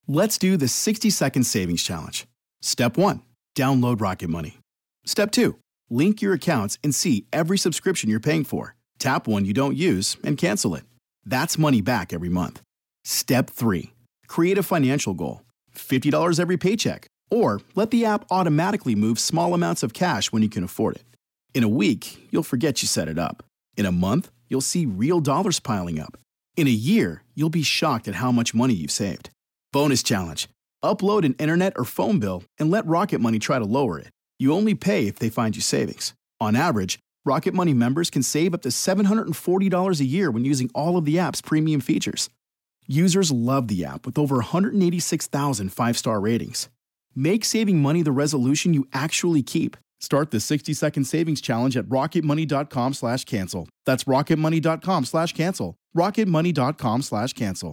Let's do the 60-second savings challenge. Step 1, download Rocket Money. Step 2, link your accounts and see every subscription you're paying for. Tap one you don't use and cancel it. That's money back every month. Step 3, create a financial goal. $50 every paycheck. Or let the app automatically move small amounts of cash when you can afford it. In a week, you'll forget you set it up. In a month, you'll see real dollars piling up. In a year, you'll be shocked at how much money you've saved. Bonus challenge. Upload an internet or phone bill and let Rocket Money try to lower it. You only pay if they find you savings. On average, Rocket Money members can save up to $740 a year when using all of the app's premium features. Users love the app with over 186,000 five-star ratings. Make saving money the resolution you actually keep. Start the 60-second savings challenge at rocketmoney.com/cancel. That's rocketmoney.com/cancel. rocketmoney.com/cancel.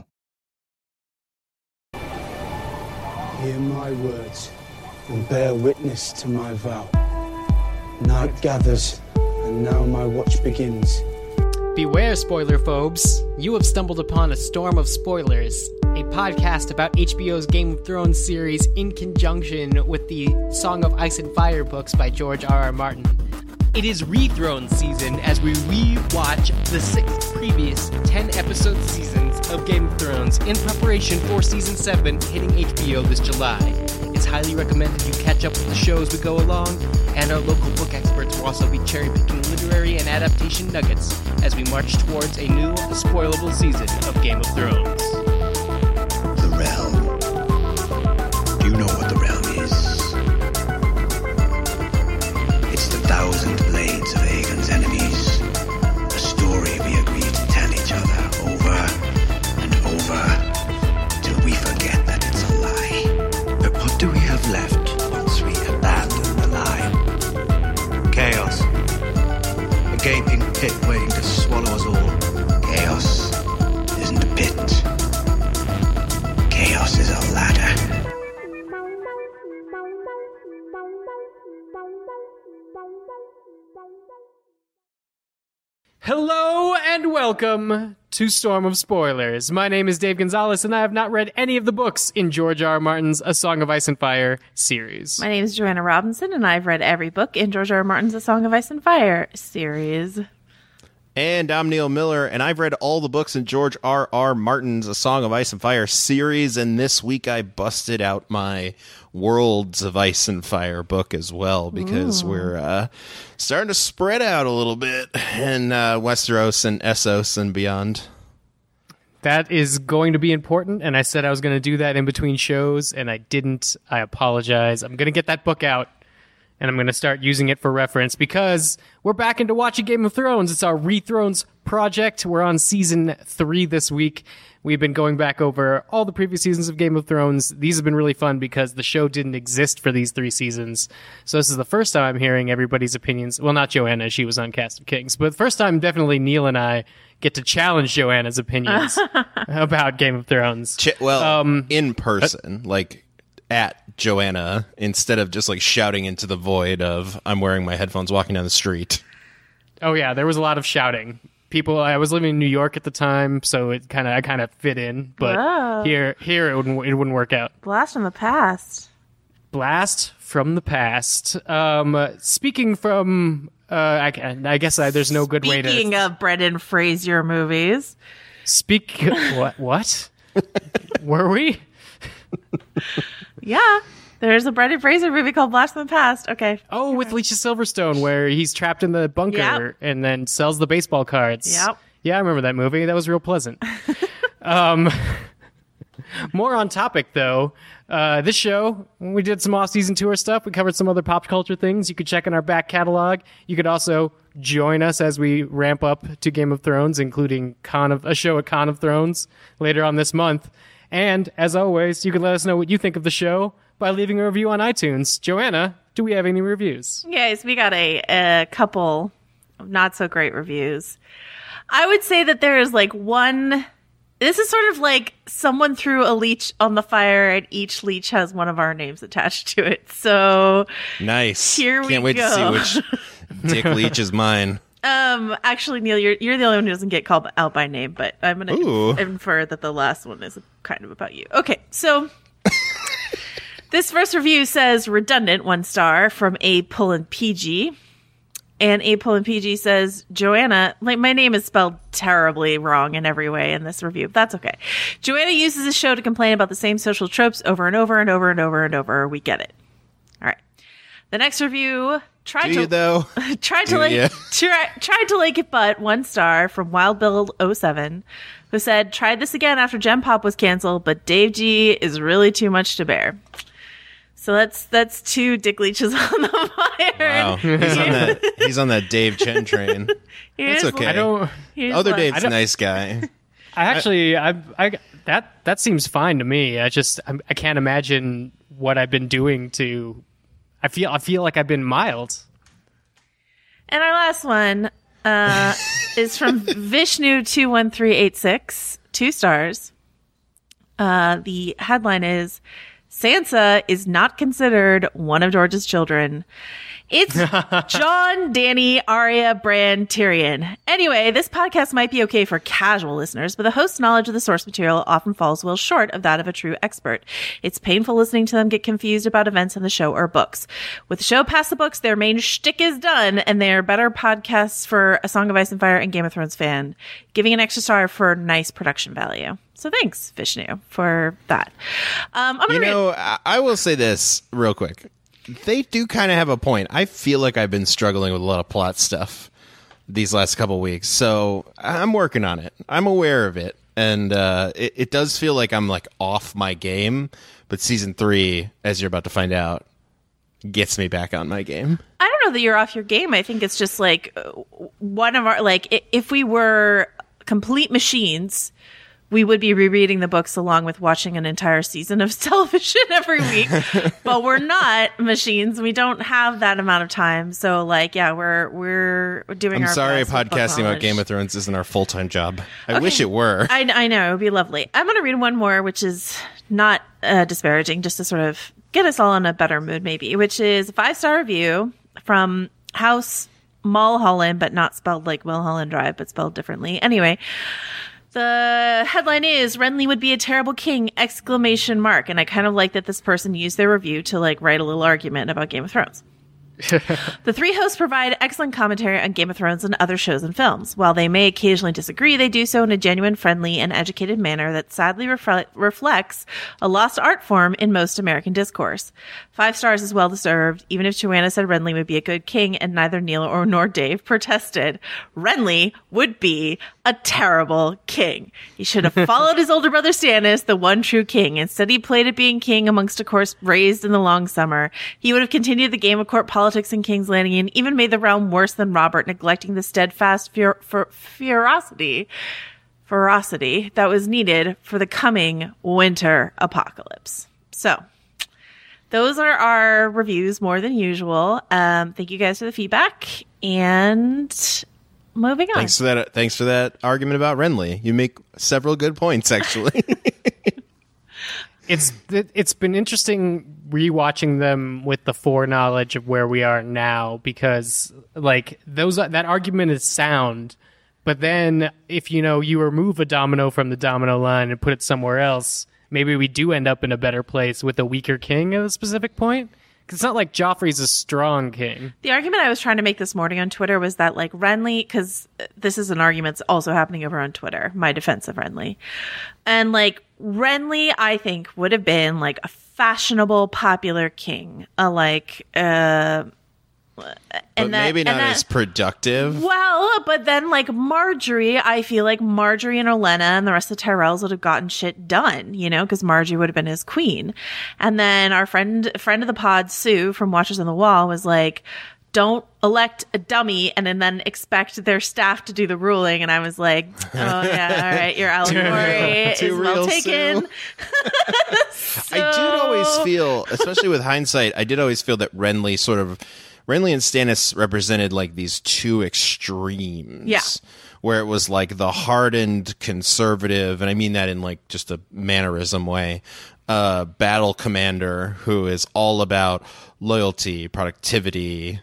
Hear my words and bear witness to my vow. Night gathers, and now my watch begins. Beware, spoiler phobes. You have stumbled upon a storm of spoilers, a podcast about HBO's Game of Thrones series in conjunction with the Song of Ice and Fire books by George R.R. Martin. It is Re-Thrones season as we re-watch the 6 previous 10-episode seasons of Game of Thrones in preparation for Season 7 hitting HBO this July. It's highly recommended you catch up with the show as we go along, and our local book experts will also be cherry-picking literary and adaptation nuggets as we march towards a new, spoilable season of Game of Thrones. The Realm. Do you know what the Realm is? It's the 1,000 blades of Aegon's enemies. A story we agree to tell each other over and over till we forget that it's a lie. But what do we have left once we abandon the lie? Chaos. A gaping pit waiting to swallow us all. Chaos isn't a pit. Chaos is a ladder. Hello and welcome to Storm of Spoilers. My name is Dave Gonzalez, and I have not read any of the books in George R. R. Martin's A Song of Ice and Fire series. My name is Joanna Robinson, and I've read every book in George R. R. Martin's A Song of Ice and Fire series. And I'm Neil Miller, and I've read all the books in George R. R. Martin's A Song of Ice and Fire series, and this week I busted out my Worlds of Ice and Fire book as well, because we're starting to spread out a little bit in Westeros and Essos and beyond. That is going to be important, and I said I was going to do that in between shows, and I didn't. I apologize. I'm going to get that book out, and I'm going to start using it for reference, because we're back into watching Game of Thrones. It's our Re-Thrones project. We're on Season 3 this week. We've been going back over all the previous seasons of Game of Thrones. These have been really fun because the show didn't exist for these 3 seasons. So this is the first time I'm hearing everybody's opinions. Well, not Joanna. She was on Cast of Kings. But the first time, definitely, Neil and I get to challenge Joanna's opinions about Game of Thrones. In person, like at Joanna, instead of just like shouting into the void of I'm wearing my headphones walking down the street. Oh yeah, there was a lot of shouting. People, I was living in New York at the time, so I kind of fit in, but here it wouldn't work out. Blast from the past. Blast from the past. Speaking from, I guess there's no good way to. Speaking of Brendan Fraser movies. What? Were we? Yeah. There's a Brendan Fraser movie called Blast from the Past. Okay. Oh, with Alicia Silverstone, where he's trapped in the bunker and then sells the baseball cards. Yep. Yeah, I remember that movie. That was real pleasant. More on topic, though. This show, we did some off-season tour stuff. We covered some other pop culture things you could check in our back catalog. You could also join us as we ramp up to Game of Thrones, including a show at Con of Thrones later on this month. And, as always, you can let us know what you think of the show by leaving a review on iTunes. Joanna, do we have any reviews? Yes, we got a couple of not-so-great reviews. I would say that there is one... This is sort of like someone threw a leech on the fire, and each leech has one of our names attached to it. So nice. Here we go. Can't wait to see which Dick Leech is mine. Actually, Neil, you're the only one who doesn't get called out by name, but I'm going to infer that the last one is kind of about you. Okay, so This first review says redundant, 1 star from A. Pullen PG. And A. Pullen PG says, Joanna, like my name is spelled terribly wrong in every way in this review. That's okay. Joanna uses this show to complain about the same social tropes over and over and over and over and over. We get it. All right. The next review tried to like it, but 1 star from Wild Bill 07, who said, tried this again after Gen Pop was canceled, but Dave G is really too much to bear. So that's 2 dick leeches on the fire. Wow, he's on that Dave Chen train. It's okay. Other Dave's a nice guy. That seems fine to me. I can't imagine what I've been doing to. I feel like I've been mild. And our last one is from Vishnu21386, 2 stars. The headline is, Sansa is not considered one of George's children. It's Jon, Dany, Arya, Bran, Tyrion. Anyway, this podcast might be okay for casual listeners, but the host's knowledge of the source material often falls well short of that of a true expert. It's painful listening to them get confused about events in the show or books. With the show past the books, their main shtick is done, and they're better podcasts for A Song of Ice and Fire and Game of Thrones fan, giving an extra star for nice production value. So thanks, Vishnu, for that. I will say this real quick. They do kind of have a point. I feel like I've been struggling with a lot of plot stuff these last couple weeks, so I'm working on it. I'm aware of it, and it does feel like I'm like off my game, but season 3, as you're about to find out, gets me back on my game. I don't know that you're off your game. I think it's just like one of our, like, if we were complete machines, we would be rereading the books along with watching an entire season of television every week. But we're not machines. We don't have that amount of time. So, like, yeah, we're doing our best. I'm sorry, podcasting about Game of Thrones isn't our full-time job. I wish it were. I know. It would be lovely. I'm going to read one more, which is not disparaging, just to sort of get us all in a better mood, maybe, which is a 5-star review from House Mulholland, but not spelled like Mulholland Drive, but spelled differently. Anyway, the headline is Renly would be a terrible king! ! And I kind of like that this person used their review to like write a little argument about Game of Thrones. The 3 hosts provide excellent commentary on Game of Thrones and other shows and films. While they may occasionally disagree, they do so in a genuine, friendly, and educated manner that sadly reflects a lost art form in most American discourse. 5 stars is well deserved, even if Joanna said Renly would be a good king and neither Neil nor Dave protested. Renly would be a terrible king. He should have followed his older brother Stannis, the one true king. Instead, he played at being king amongst a court raised in the long summer. He would have continued the game of court politics in King's Landing and even made the realm worse than Robert, neglecting the steadfast ferocity that was needed for the coming winter apocalypse. So, those are our reviews more than usual. Thank you guys for the feedback, and moving on. Thanks for that argument about Renly. You make several good points, actually. It's been interesting rewatching them with the foreknowledge of where we are now, because like that argument is sound, but then if you remove a domino from the domino line and put it somewhere else, maybe we do end up in a better place with a weaker king at a specific point. It's not like Joffrey's a strong king. The argument I was trying to make this morning on Twitter was that, like, Renly, because this is an argument that's also happening over on Twitter, my defense of Renly. And, like, Renly, I think, would have been, like, a fashionable, popular king. Maybe not as productive. Well, but then, like, Marjorie, I feel like Marjorie and Olenna and the rest of the Tyrells would have gotten shit done, because Marjorie would have been his queen. And then our friend of the pod, Sue, from Watchers on the Wall, was like, don't elect a dummy and then expect their staff to do the ruling. And I was like, oh, yeah, all right, your allegory is well taken. I did always feel, especially with hindsight, I did always feel that Renly and Stannis represented like these two extremes. Yeah. Where it was like the hardened conservative, and I mean that in like just a mannerism way, battle commander who is all about loyalty, productivity,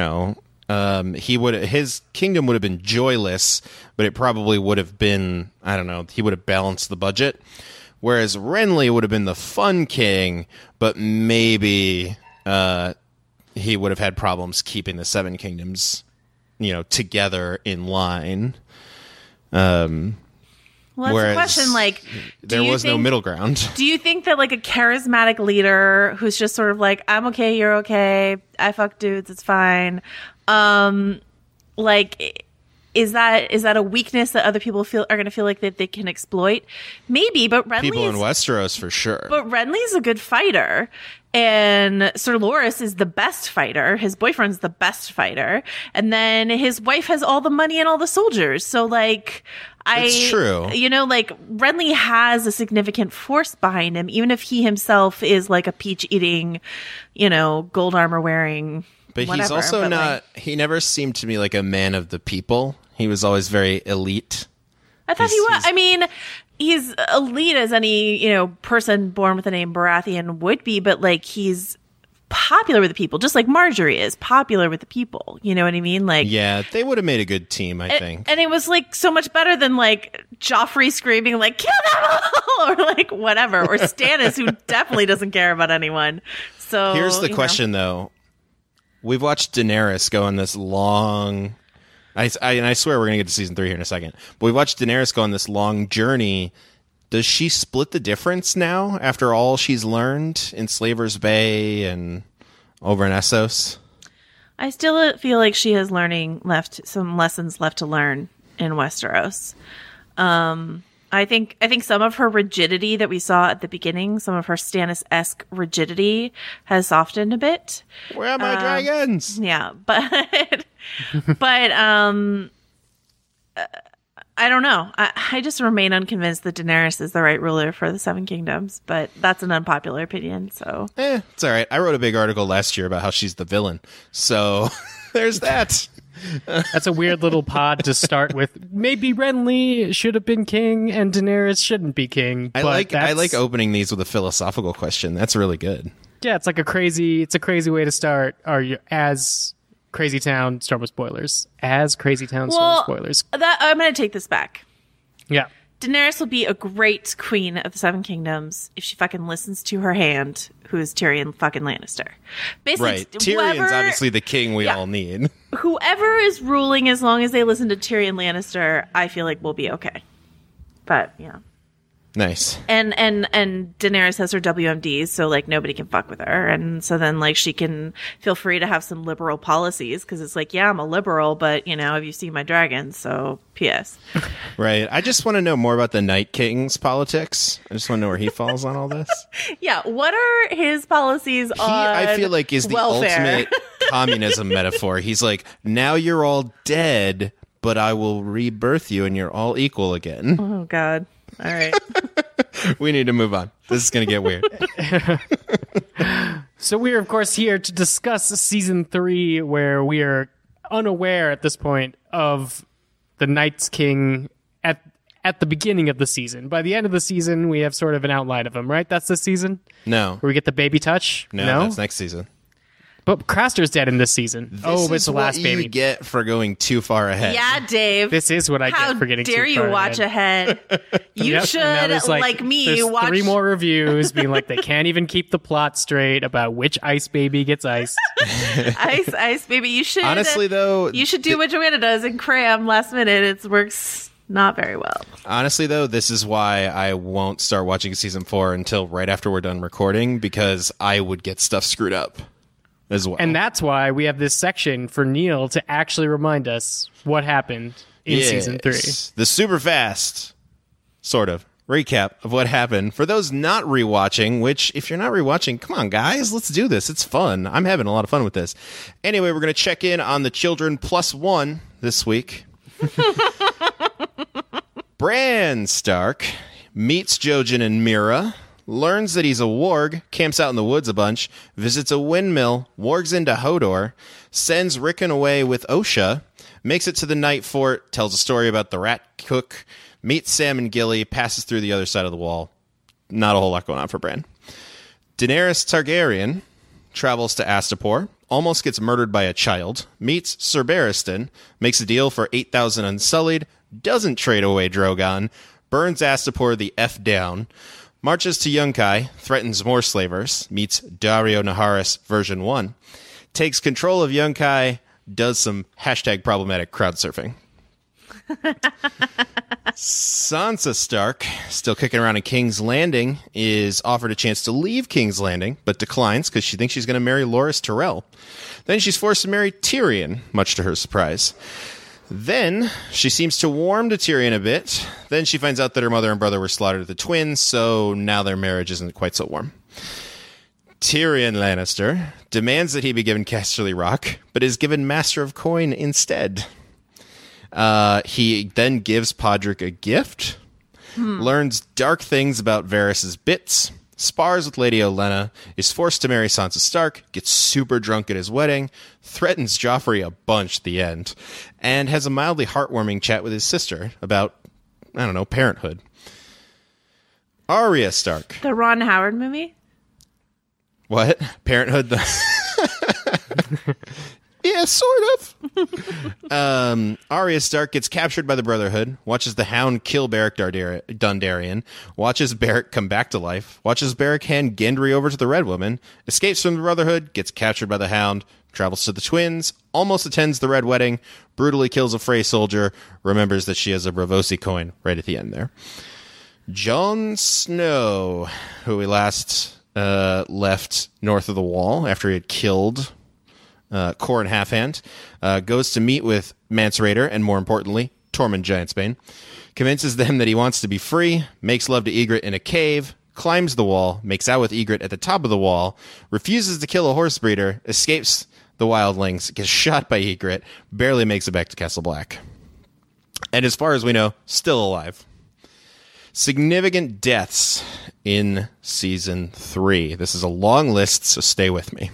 his kingdom would have been joyless, but it probably would have been, I don't know, he would have balanced the budget. whereas Renly would have been the fun king, but maybe he would have had problems keeping the Seven Kingdoms, together in line. Well, that's the question. Like, there was no middle ground. Do you think that like a charismatic leader who's just sort of like, I'm okay, you're okay, I fuck dudes, it's fine. Like, is that a weakness that other people are going to feel like that they can exploit? Maybe, but Renly people in Westeros for sure. But Renly's a good fighter. And Sir Loras is the best fighter. His boyfriend's the best fighter. And then his wife has all the money and all the soldiers. So, like, it's true. Like, Renly has a significant force behind him, even if he himself is like a peach-eating, gold armor-wearing But whatever. he's also not, he never seemed to me like a man of the people. He was always very elite. I thought he was. I mean, he's elite as any, person born with the name Baratheon would be, but like he's popular with the people, just like Marjorie is popular with the people. You know what I mean? Like, yeah, they would have made a good team, I think. And it was like so much better than like Joffrey screaming like "kill them all" or like whatever, or Stannis who definitely doesn't care about anyone. So here's the question, though. We've watched Daenerys go on this long. And I swear we're going to get to season 3 here in a second. But we watched Daenerys go on this long journey. Does she split the difference now after all she's learned in Slaver's Bay and over in Essos? I still feel like she has some lessons left to learn in Westeros. I think some of her rigidity that we saw at the beginning, some of her Stannis-esque rigidity, has softened a bit. Where are my dragons? Yeah, but I don't know. I just remain unconvinced that Daenerys is the right ruler for the Seven Kingdoms, but that's an unpopular opinion. So it's all right. I wrote a big article last year about how she's the villain. So there's that. That's a weird little pod to start with. Maybe Renly should have been king and Daenerys shouldn't be king. I like opening these with a philosophical question. That's really good. Yeah, it's a crazy way to start. Are you as Crazy Town Storm of Spoilers? As Crazy Town Storm of Spoilers. I'm going to take this back. Yeah. Daenerys will be a great queen of the Seven Kingdoms if she fucking listens to her hand, who is Tyrion fucking Lannister. Basically, right. Tyrion's obviously the king we all need. Whoever is ruling, as long as they listen to Tyrion Lannister, I feel like we'll be okay. But, yeah. Nice. And Daenerys has her WMDs, so like nobody can fuck with her, and so then like she can feel free to have some liberal policies because it's like, yeah, I'm a liberal, but have you seen my dragons? So P.S. Right. I just want to know more about the Night King's politics. I just want to know where he falls on all this. Yeah. What are his policies on? I feel like is the welfare? ultimate communism metaphor. He's like, now you're all dead, but I will rebirth you, and you're all equal again. Oh God. All right. We need to move on. This is going to get weird. So we are, of course, here to discuss season 3, where we are unaware at this point of the Night's King at the beginning of the season. By the end of the season, we have sort of an outline of him, right? That's this season? No. Where we get the baby touch? No, that's next season. But Craster's dead in this season. This it's the last baby. You get for going too far ahead. Yeah, Dave. This is what I get for getting too far ahead. How dare you watch ahead? You should, like me, watch 3 more reviews being like they can't even keep the plot straight about which ice baby gets iced. Ice baby. You should. Honestly, though, you should do what Joanna does and cram last minute. It works not very well. Honestly, though, this is why I won't start watching season 4 until right after we're done recording, because I would get stuff screwed up as well. And that's why we have this section for Neil to actually remind us what happened in season 3. The super fast, sort of, recap of what happened. For those not rewatching, which, if you're not rewatching, come on, guys, let's do this. It's fun. I'm having a lot of fun with this. Anyway, we're going to check in on the children +1 this week. Bran Stark meets Jojen and Mira, learns that he's a warg, camps out in the woods a bunch, visits a windmill, wargs into Hodor, sends Rickon away with Osha, makes it to the Night Fort, tells a story about the rat cook, meets Sam and Gilly, passes through the other side of the wall. Not a whole lot going on for Bran. Daenerys Targaryen travels to Astapor, almost gets murdered by a child, meets Ser Barristan, makes a deal for 8,000 Unsullied, doesn't trade away Drogon, burns Astapor the F down, marches to Yunkai, threatens more slavers, meets Dario Naharis version 1, takes control of Yunkai, does some #problematic crowd surfing. Sansa Stark, still kicking around in King's Landing, is offered a chance to leave King's Landing, but declines because she thinks she's going to marry Loras Tyrell. Then she's forced to marry Tyrion, much to her surprise. Then she seems to warm to Tyrion a bit. Then she finds out that her mother and brother were slaughtered at the Twins, so now their marriage isn't quite so warm. Tyrion Lannister demands that he be given Casterly Rock, but is given Master of Coin instead. He then gives Podrick a gift, learns dark things about Varys' bits, spars with Lady Olenna, is forced to marry Sansa Stark, gets super drunk at his wedding, threatens Joffrey a bunch at the end, and has a mildly heartwarming chat with his sister about, I don't know, parenthood. Arya Stark. The Ron Howard movie? What? Parenthood? Yeah, sort of. Arya Stark gets captured by the Brotherhood, watches the Hound kill Beric Dondarrion, watches Beric come back to life, watches Beric hand Gendry over to the Red Woman, escapes from the Brotherhood, gets captured by the Hound, travels to the Twins, almost attends the Red Wedding, brutally kills a Frey soldier, remembers that she has a Braavosi coin right at the end there. Jon Snow, who we last left north of the Wall after he had killed Qhorin Halfhand, goes to meet with Mance Rayder and, more importantly, Tormund Giantsbane, convinces them that he wants to be free, makes love to Ygritte in a cave, climbs the wall, makes out with Ygritte at the top of the wall, refuses to kill a horse breeder, escapes the wildlings, gets shot by Ygritte, barely makes it back to Castle Black. And as far as we know, still alive. Significant deaths in Season 3. This is a long list, so stay with me.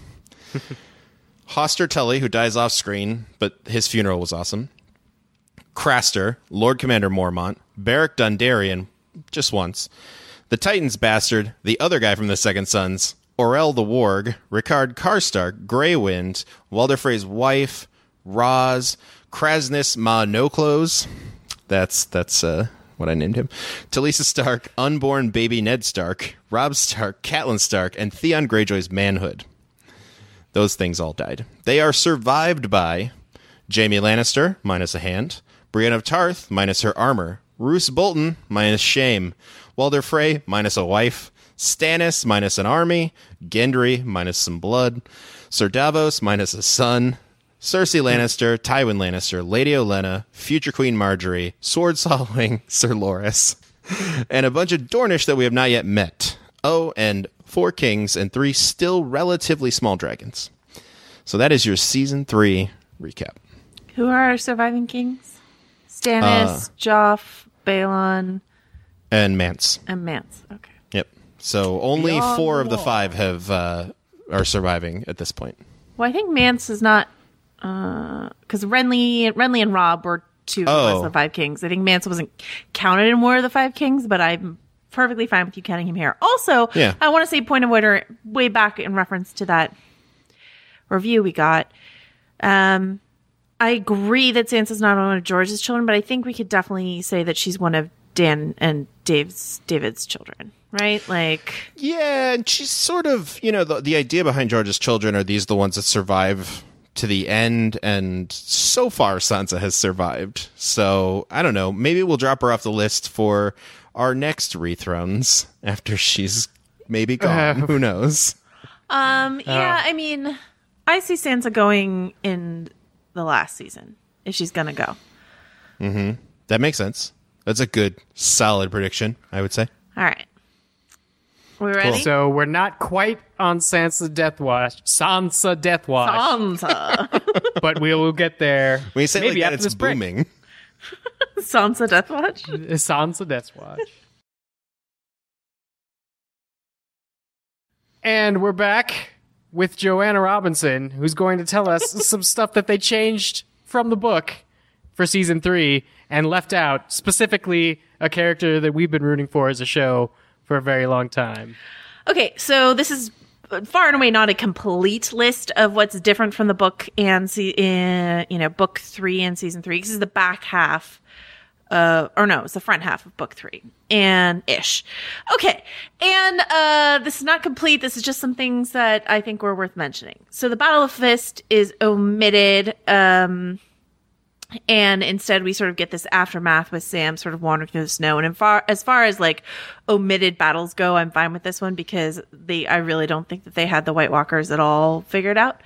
Hoster Tully, who dies off screen, but his funeral was awesome. Craster, Lord Commander Mormont, Beric Dondarrion, just once. The Titan's bastard, the other guy from the Second Sons, Orell the Warg, Rickard Karstark, Grey Wind, Walder Frey's wife, Raz, Krasnus Ma No Clothes. That's what I named him. Talisa Stark, unborn baby Ned Stark, Robb Stark, Catelyn Stark, and Theon Greyjoy's manhood. Those things all died. They are survived by Jaime Lannister, minus a hand, Brienne of Tarth, minus her armor, Roose Bolton, minus shame, Walder Frey, minus a wife, Stannis, minus an army, Gendry, minus some blood, Ser Davos, minus a son, Cersei Lannister, Tywin Lannister, Lady Olenna, future Queen Marjorie, sword swallowing Sir Loras, and a bunch of Dornish that we have not yet met. Oh, and 4 kings and 3 still relatively small dragons. So that is your Season 3 recap. Who are our surviving kings? Stannis, Joff, Balon, and Mance. And Mance. Okay. Yep. So only Beyond 4 the of the wall. 5 have are surviving at this point. Well, I think Mance is not because Renly and Robb were 2 of the 5 kings. I think Mance wasn't counted in one of the 5 kings, but I'm perfectly fine with you counting him here. Also, Yeah. I want to say point of order way back in reference to that review we got. I agree that Sansa's not one of George's children, but I think we could definitely say that she's one of Dan and David's children, right? Like, Yeah, and she's sort of, the idea behind George's children are these the ones that survive to the end, and so far Sansa has survived. So, I don't know, maybe we'll drop her off the list for our next Rethrones after she's maybe gone. Who knows? yeah, I mean, I see Sansa going in the last season if she's gonna go. That makes sense. That's a good, solid prediction, I would say. All right, we ready? So we're not quite on Sansa Death Watch, Sansa, but we will get there. When you say maybe like that, after it's this break. booming. Sansa Death Watch. Sansa Death Watch. And we're back with Joanna Robinson, who's going to tell us some stuff that they changed from the book for Season 3 and left out, specifically a character that we've been rooting for as a show for a very long time. Okay, so this is far and away not a complete list of what's different from the book and book 3 and Season 3. This is the back half it's the front half of book 3 and ish. Okay. And, this is not complete. This is just some things that I think were worth mentioning. So the Battle of Fist is omitted, and instead we sort of get this aftermath with Sam sort of wandering through the snow. And as far as like omitted battles go, I'm fine with this one because I really don't think that they had the White Walkers at all figured out.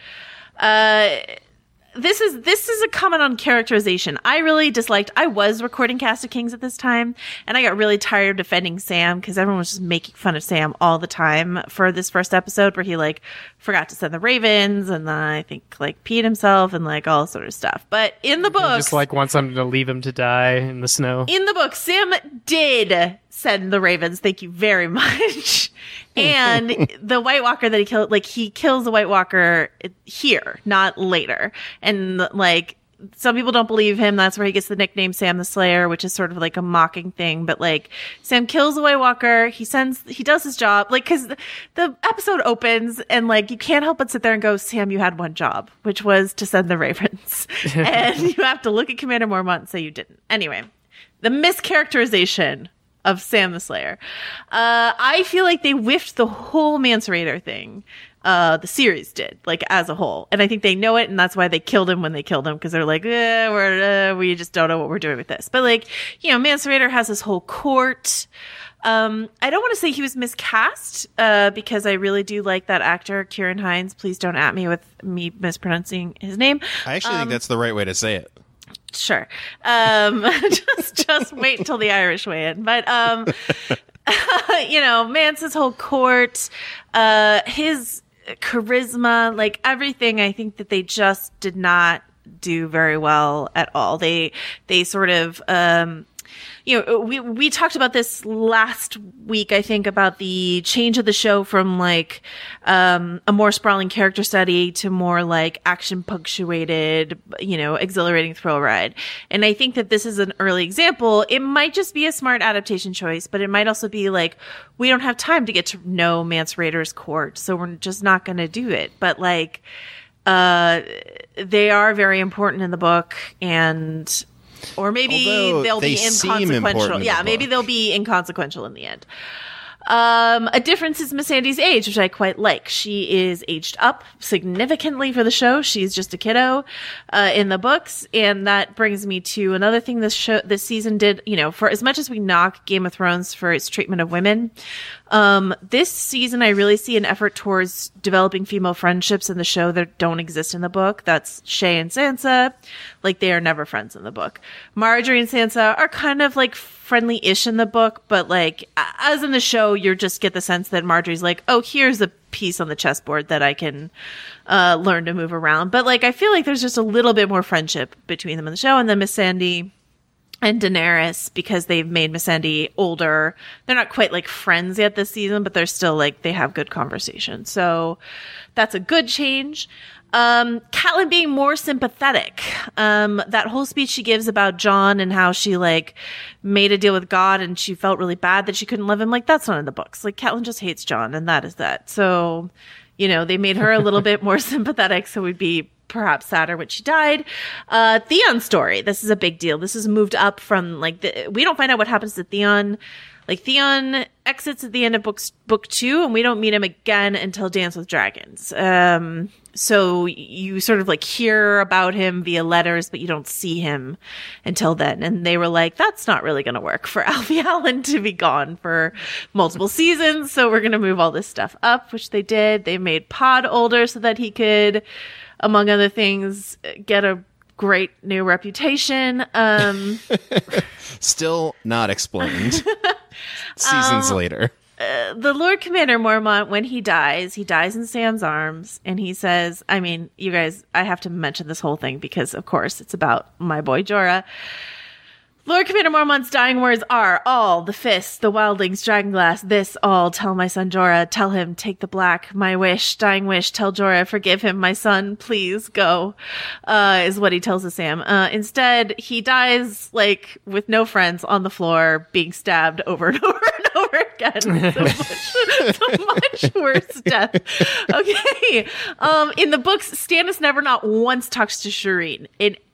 This is a comment on characterization. I really disliked, I was recording Cast of Kings at this time, and I got really tired of defending Sam because everyone was just making fun of Sam all the time for this first episode where he like forgot to send the ravens and then I think like peed himself and like all sort of stuff. But in the book, just like wants something to leave him to die in the snow. In the book, Sam did send the ravens. Thank you very much. And the White Walker that he killed, like he kills the White Walker here, not later. And like some people don't believe him. That's where he gets the nickname Sam the Slayer, which is sort of like a mocking thing. But like Sam kills the White Walker. He does his job. Like, cause the episode opens and like you can't help but sit there and go, Sam, you had one job, which was to send the ravens. And you have to look at Commander Mormont and say you didn't. Anyway, the mischaracterization of Sam the Slayer. I feel like they whiffed the whole Mance Rayder thing. The series did, like as a whole. And I think they know it, and that's why they killed him when they killed him, because they're like, we just don't know what we're doing with this. But like, you know, Mance Rayder has this whole court. I don't want to say he was miscast, because I really do like that actor, Kieran Hines. Please don't at me with me mispronouncing his name. I actually think that's the right way to say it. Sure. Just wait until the Irish weigh in. But, you know, Mance's whole court, his charisma, like everything, I think that they just did not do very well at all. They sort of, you know, we talked about this last week, I think, about the change of the show from like a more sprawling character study to more like action punctuated, you know, exhilarating thrill ride. And I think that this is an early example. It might just be a smart adaptation choice, but it might also be like, we don't have time to get to know Mance Rayder's court, so we're just not going to do it. But like, they are very important in the book, and or maybe they'll be inconsequential. Yeah, maybe they'll be inconsequential in the end. A difference is Missandei's age, which I quite like. She is aged up significantly for the show. She's just a kiddo in the books, and that brings me to another thing this season did. You know, for as much as we knock Game of Thrones for its treatment of women, this season I really see an effort towards developing female friendships in the show that don't exist in the book. That's Shae and Sansa. Like, they are never friends in the book. Marjorie and Sansa are kind of like friendly-ish in the book, but like as in the show, you just get the sense that Marjorie's like, oh, here's a piece on the chessboard that I can learn to move around. But like, I feel like there's just a little bit more friendship between them in the show. And then Missandei and Daenerys, because they've made Missandei older, they're not quite like friends yet this season, but they're still like, they have good conversation. So that's a good change. Catelyn being more sympathetic. That whole speech she gives about Jon and how she like made a deal with God and she felt really bad that she couldn't love him. Like, that's not in the books. Like, Catelyn just hates Jon, and that is that. So, you know, they made her a little bit more sympathetic, so we'd be perhaps sadder when she died. Theon's story. This is a big deal. This is moved up from like we don't find out what happens to Theon. Like, Theon exits at the end of book 2, and we don't meet him again until Dance with Dragons. So you sort of like hear about him via letters, but you don't see him until then. And they were like, that's not really going to work for Alfie Allen to be gone for multiple seasons. So we're going to move all this stuff up, which they did. They made Pod older so that he could, among other things, get a great new reputation. Still not explained. Seasons later. The Lord Commander Mormont, when he dies in Sam's arms, and he says, I mean, you guys, I have to mention this whole thing because, of course, it's about my boy Jorah. Lord Commander Mormont's dying words are, all, the fists, the wildlings, dragonglass, this, all, tell my son Jorah, tell him, take the black, my wish, dying wish, tell Jorah, forgive him, my son, please, go, is what he tells to Sam. Instead, he dies, like, with no friends on the floor, being stabbed over and over and over again. So much worse death. Okay. In the books, Stannis never not once talks to Shireen. In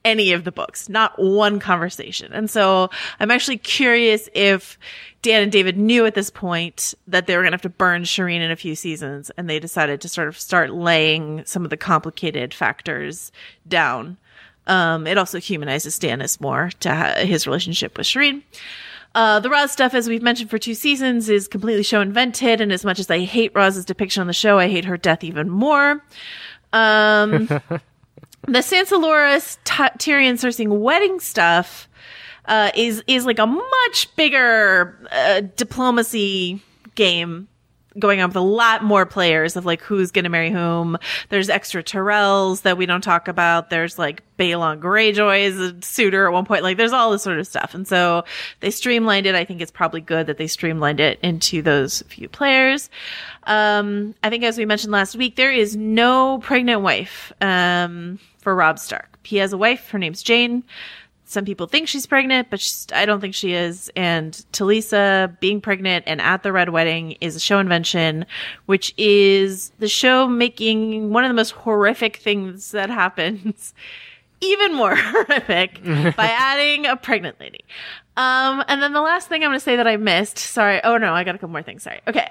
any of the books, not one conversation. And so I'm actually curious if Dan and David knew at this point that they were going to have to burn Shireen in a few seasons, and they decided to sort of start laying some of the complicated factors down. It also humanizes Stannis more to his relationship with Shireen. The Roz stuff, as we've mentioned for 2 seasons, is completely show invented, and as much as I hate Roz's depiction on the show, I hate her death even more. The Sansa Laura Tyrion Cersei wedding stuff is like a much bigger diplomacy game going on with a lot more players of like who's going to marry whom. There's extra Tyrells that we don't talk about. There's like Balon Greyjoy is a suitor at one point. Like there's all this sort of stuff. And so they streamlined it. I think it's probably good that they streamlined it into those few players. I think as we mentioned last week, there is no pregnant wife for Robb Stark. He has a wife. Her name's Jane. Some people think she's pregnant, but I don't think she is. And Talisa being pregnant and at the Red Wedding is a show invention, which is the show making one of the most horrific things that happens even more horrific by adding a pregnant lady. And then the last thing I'm going to say that I missed, sorry. Oh no, I got a couple more things. Sorry. Okay.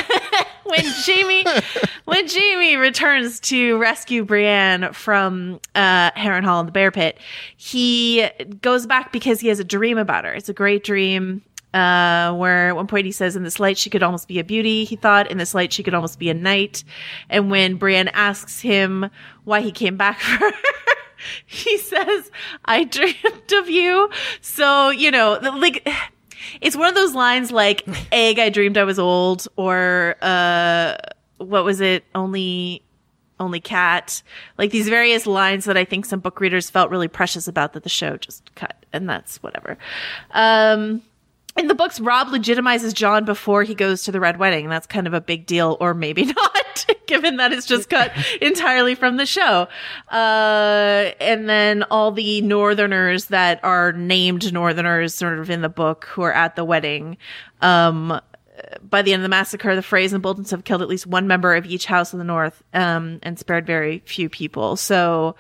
When Jaime returns to rescue Brienne from, Harrenhal and the Bear Pit, he goes back because he has a dream about her. It's a great dream. Where at one point he says, in this light, she could almost be a beauty. He thought in this light, she could almost be a knight. And when Brienne asks him why he came back for her, he says, I dreamed of you. So, like, it's one of those lines like, egg, I dreamed I was old, or, what was it? Only cat. Like these various lines that I think some book readers felt really precious about that the show just cut. And that's whatever. In the books, Robb legitimizes Jon before he goes to the Red Wedding. That's kind of a big deal, or maybe not, given that it's just cut entirely from the show. And then all the Northerners that are named Northerners sort of in the book who are at the wedding. By the end of the massacre, the Freys and Boltons have killed at least one member of each house in the North, and spared very few people. So,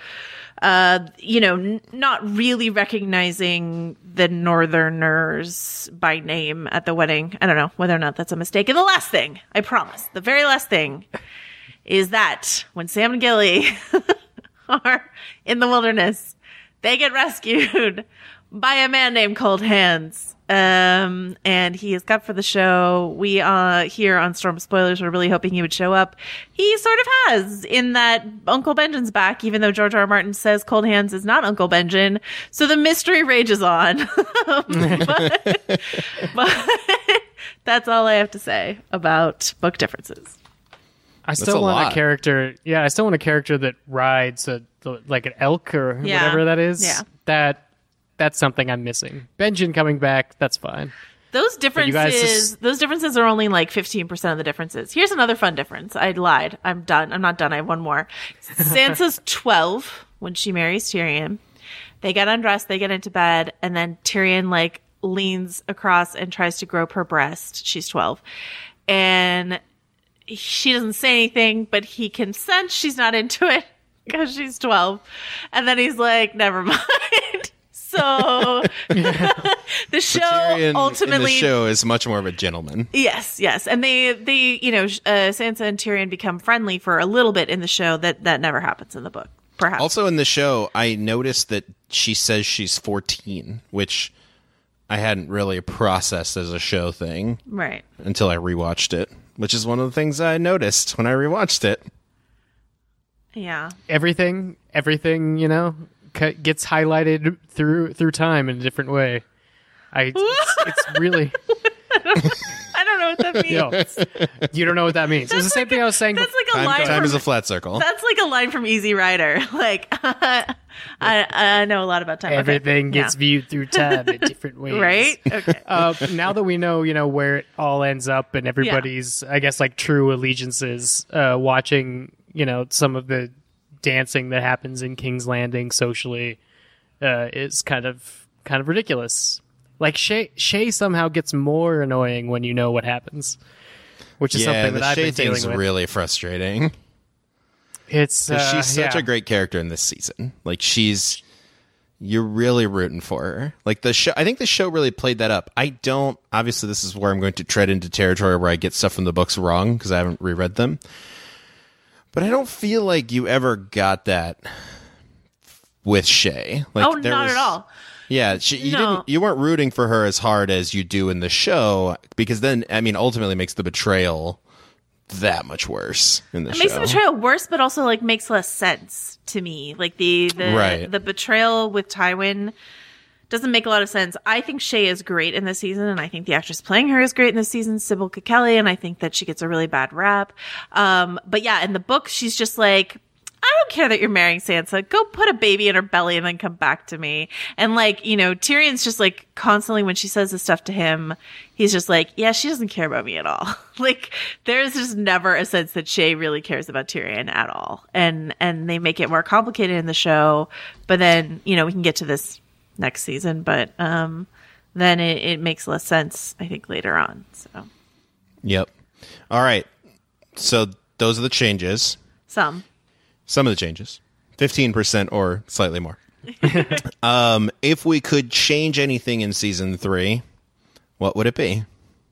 not really recognizing the Northerners by name at the wedding. I don't know whether or not that's a mistake. And the last thing, I promise, the very last thing is that when Sam and Gilly are in the wilderness, they get rescued by a man named Cold Hands. And he is cut for the show. We, here on Storm Spoilers, were really hoping he would show up. He sort of has, in that Uncle Benjen's back, even though George R. R. Martin says Cold Hands is not Uncle Benjen. So the mystery rages on. but that's all I have to say about book differences. I still want a character. Yeah, I still want a character that rides like an elk or whatever that is. Yeah. That's something I'm missing. Benjen coming back, that's fine. Those differences are only like 15% of the differences. Here's another fun difference. I lied. I'm done. I'm not done. I have one more. Sansa's 12 when she marries Tyrion. They get undressed, they get into bed, and then Tyrion like leans across and tries to grope her breast. She's 12. And she doesn't say anything, but he can sense she's not into it because she's 12. And then he's like, never mind. So the show ultimately, in the show is much more of a gentleman. Yes. And they Sansa and Tyrion become friendly for a little bit in the show. That never happens in the book. Perhaps. Also in the show, I noticed that she says she's 14, which I hadn't really processed as a show thing, right? Until I rewatched it, which is one of the things I noticed when I rewatched it. Yeah. Everything, gets highlighted through time in a different way. It's really. I don't know what that means. You don't know what that means. It's the same thing I was saying. That's like a line. Time is a flat circle. That's like a line from Easy Rider. Like I know a lot, about time. Everything gets viewed through time in different ways, right? Okay. Now that we know, where it all ends up and everybody's, I guess, like true allegiances, watching, some of the dancing that happens in King's Landing socially is kind of ridiculous. Like Shay somehow gets more annoying when you know what happens, which is something that I've been dealing with. The Shay thing's really frustrating. It's she's such a great character in this season. Like she's you're really rooting for her. Like the show, I think the show really played that up. I don't, obviously this is where I'm going to tread into territory where I get stuff from the books wrong because I haven't reread them. But I don't feel like you ever got that with Shay. Like, oh, not at all. Yeah, you weren't rooting for her as hard as you do in the show, because then, I mean, ultimately makes the betrayal that much worse in the show. It makes the betrayal worse, but also like makes less sense to me. Like the betrayal with Tywin doesn't make a lot of sense. I think Shay is great in this season, and I think the actress playing her is great in this season, Sybil Kekele, and I think that she gets a really bad rap. But yeah, in the book, she's just like, I don't care that you're marrying Sansa. Go put a baby in her belly and then come back to me. And like, you know, Tyrion's just like constantly when she says this stuff to him, he's just like, yeah, she doesn't care about me at all. Like, there's just never a sense that Shay really cares about Tyrion at all. And they make it more complicated in the show. But then, you know, we can get to this next season, but then it makes less sense, I think, later on. So. Yep. All right. So those are the changes. Some of the changes, 15% or slightly more. If we could change anything in season 3, what would it be?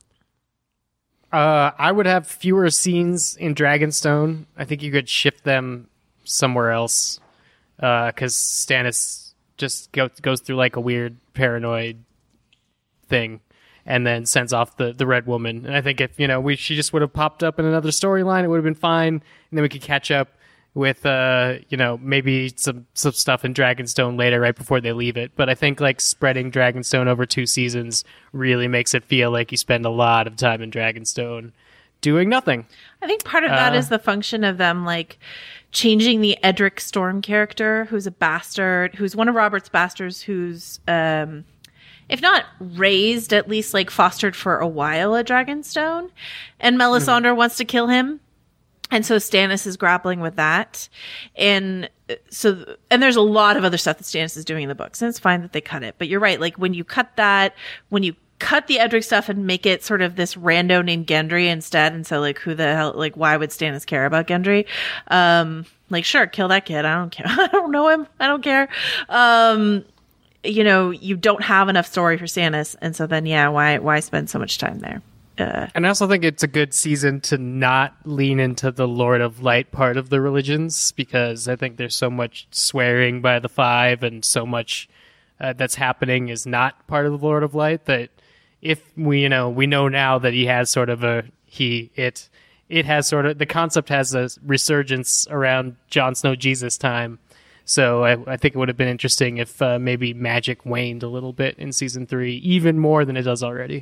I would have fewer scenes in Dragonstone. I think you could shift them somewhere else, because Stannis just goes through like a weird paranoid thing and then sends off the Red Woman. And I think if, you know, she just would have popped up in another storyline, it would have been fine. And then we could catch up with, you know, maybe some stuff in Dragonstone later, right before they leave it. But I think like spreading Dragonstone over 2 seasons really makes it feel like you spend a lot of time in Dragonstone doing nothing. I think part of that is the function of them like changing the Edric Storm character, who's a bastard, who's one of Robert's bastards, who's if not raised, at least like fostered for a while at Dragonstone, and Melisandre wants to kill him. And so Stannis is grappling with that. And there's a lot of other stuff that Stannis is doing in the books, and it's fine that they cut it. But you're right. Like when you cut the Edric stuff and make it sort of this rando named Gendry instead. And so like, who the hell, like, why would Stannis care about Gendry? Like, sure, kill that kid. I don't care. I don't know him. I don't care. You know, you don't have enough story for Stannis. And so then, yeah, why spend so much time there? And I also think it's a good season to not lean into the Lord of Light part of the religions, because I think there's so much swearing by the Five and so much that's happening is not part of the Lord of Light, that if we know now that he has sort of it has sort of, the concept has a resurgence around Jon Snow Jesus time. So I think it would have been interesting if maybe magic waned a little bit in season 3, even more than it does already.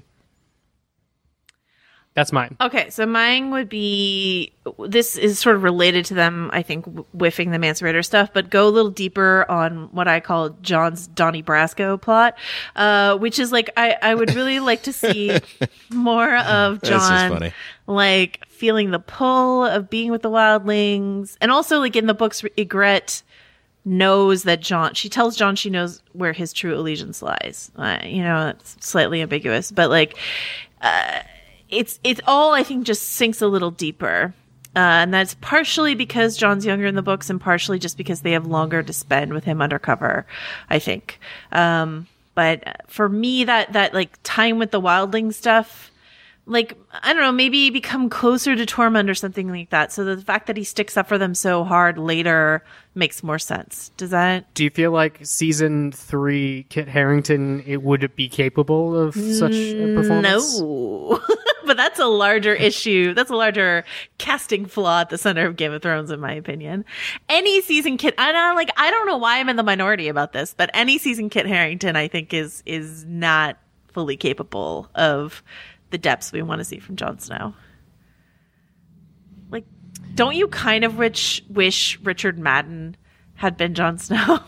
That's mine. Okay, so mine would be, this is sort of related to them, I think, whiffing the Mance Rayder stuff, but go a little deeper on what I call Jon's Donnie Brasco plot, which is like, I would really like to see more of Jon, like, feeling the pull of being with the wildlings. And also, like, in the books, Ygritte knows that she tells Jon she knows where his true allegiance lies. You know, it's slightly ambiguous, but like, it's all, I think, just sinks a little deeper. And that's partially because Jon's younger in the books and partially just because they have longer to spend with him undercover, I think. But for me, that like time with the wildling stuff, like, I don't know, maybe become closer to Tormund or something like that. So the fact that he sticks up for them so hard later makes more sense. Do you feel like season 3 Kit Harington, it would be capable of such a performance? No. But that's a larger issue. That's a larger casting flaw at the center of Game of Thrones, in my opinion. Any season Kit, I don't know why I'm in the minority about this, but any season Kit Harington, I think, is not fully capable of the depths we want to see from Jon Snow. Like, don't you kind of wish Richard Madden had been Jon Snow?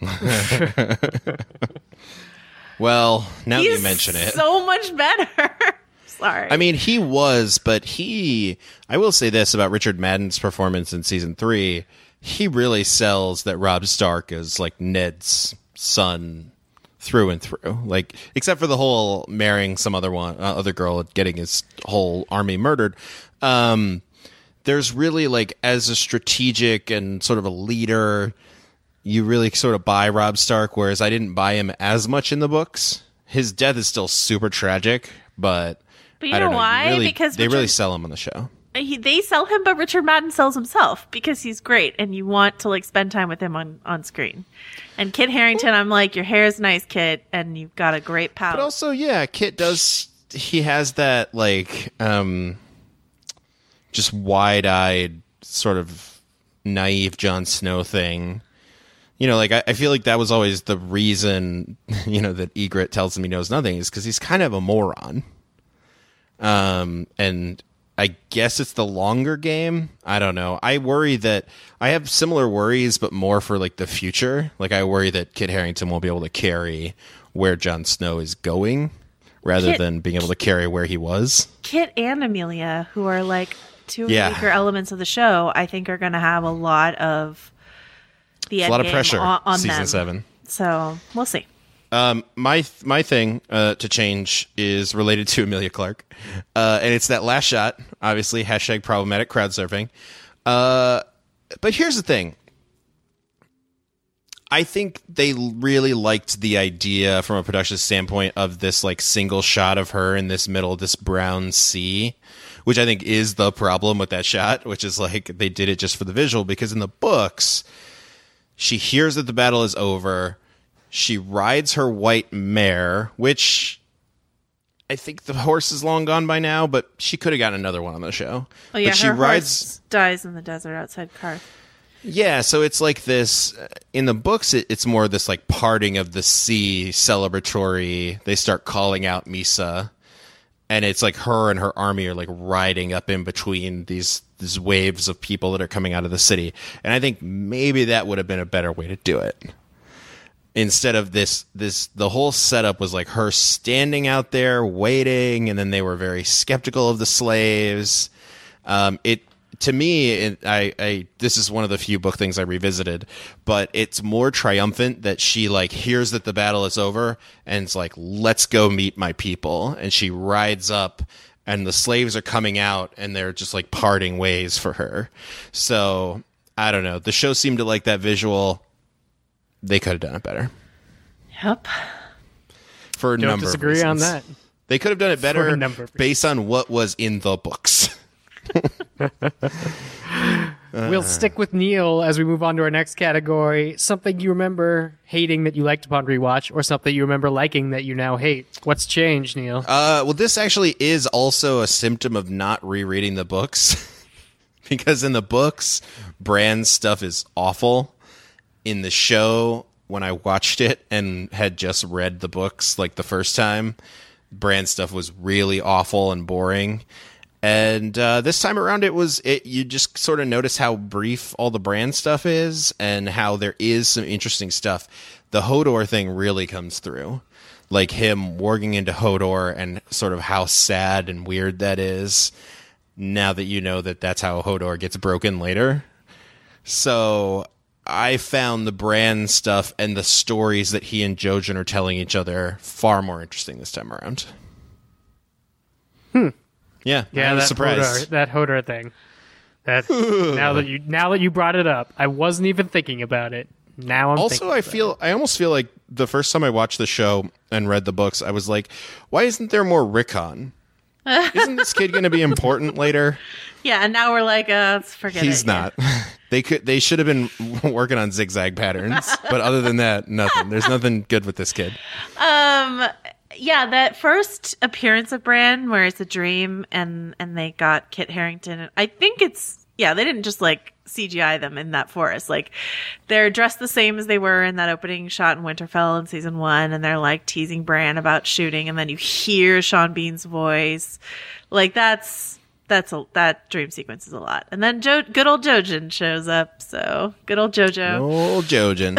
Well, now you mention it. So much better. Sorry. I mean, he was, but I will say this about Richard Madden's performance in season 3. He really sells that Robb Stark is like Ned's son through and through, like, except for the whole marrying some other girl, getting his whole army murdered. There's really, like, as a strategic and sort of a leader, you really sort of buy Robb Stark, whereas I didn't buy him as much in the books. His death is still super tragic, but you I don't know why? Because they really sell him on the show. They sell him, but Richard Madden sells himself because he's great, and you want to like spend time with him on screen. And Kit Harington, I'm like, your hair is nice, Kit, and you've got a great palette. But also, yeah, Kit does. He has that like just wide-eyed sort of naive Jon Snow thing. You know, like I feel like that was always the reason, you know, that Ygritte tells him he knows nothing is because he's kind of a moron. And I guess it's the longer game. I don't know. I worry that I have similar worries, but more for like the future. Like I worry that Kit Harington won't be able to carry where Jon Snow is going rather than being able to carry where he was. Kit and Amelia, who are like two of the weaker elements of the show, I think are going to have a lot of the end a lot of game pressure on season them. 7. So we'll see. My thing to change is related to Emilia Clarke, and it's that last shot. Obviously, # problematic crowd surfing. But here's the thing. I think they really liked the idea from a production standpoint of this like single shot of her in this middle of this brown sea, which I think is the problem with that shot, which is like they did it just for the visual, because in the books, she hears that the battle is over. She rides her white mare, which I think the horse is long gone by now, but she could have gotten another one on the show. Oh yeah, but she her rides horse dies in the desert outside Karth. Yeah, so it's like this in the books. It's more this like parting of the sea celebratory. They start calling out Misa, and it's like her and her army are like riding up in between these waves of people that are coming out of the city. And I think maybe that would have been a better way to do it. Instead of this, the whole setup was like her standing out there waiting, and then they were very skeptical of the slaves. To me, this is one of the few book things I revisited, but it's more triumphant that she like hears that the battle is over and it's like, let's go meet my people. And she rides up and the slaves are coming out and they're just like parting ways for her. So I don't know. The show seemed to like that visual. They could have done it better. Yep. For a Don't number disagree of on reasons. that. They could have done it better based on on what was in the books. We'll stick with Neil as we move on to our next category. Something you remember hating that you liked upon rewatch, or something you remember liking that you now hate. What's changed, Neil? Well, this actually is also a symptom of not rereading the books. Because in the books, Bran's stuff is awful. In the show, when I watched it and had just read the books like the first time, Bran's stuff was really awful and boring. And this time around, you just sort of notice how brief all the Bran stuff is and how there is some interesting stuff. The Hodor thing really comes through. Like him warging into Hodor and sort of how sad and weird that is now that you know that that's how Hodor gets broken later. So I found the Bran stuff and the stories that he and Jojen are telling each other far more interesting this time around. Yeah, I was surprised. That Hodor thing. That now that you brought it up, I wasn't even thinking about it. Now I'm also, I almost feel like the first time I watched the show and read the books, I was like, why isn't there more Rickon? Isn't this kid going to be important later? Yeah, and now we're like, let's forget it. He's not. They should have been working on zigzag patterns, but other than that, nothing. There's nothing good with this kid. Yeah, that first appearance of Bran, where it's a dream, and they got Kit Harington. I think they didn't just like CGI them in that forest. Like they're dressed the same as they were in that opening shot in Winterfell in season 1, and they're like teasing Bran about shooting, and then you hear Sean Bean's voice. Like that dream sequence is a lot. And then good old Jojen shows up. So good old Jojo. Old Jojen.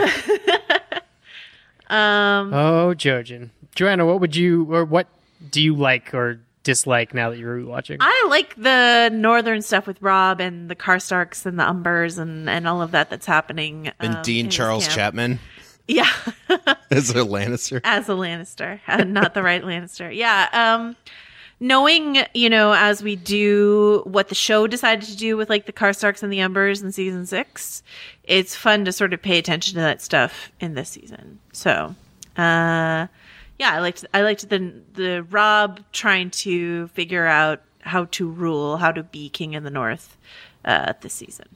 Oh, Jojen. Joanna, what do you like or dislike now that you're rewatching? I like the northern stuff with Robb and the Karstarks and the Umbers and all of that that's happening. And Dean Charles Chapman. Yeah. As a Lannister. As a Lannister. Not the right Lannister. Yeah. knowing, as we do what the show decided to do with like the Karstarks and the Embers in season 6, it's fun to sort of pay attention to that stuff in this season. So, I liked the Robb trying to figure out how to rule, how to be king in the North this season.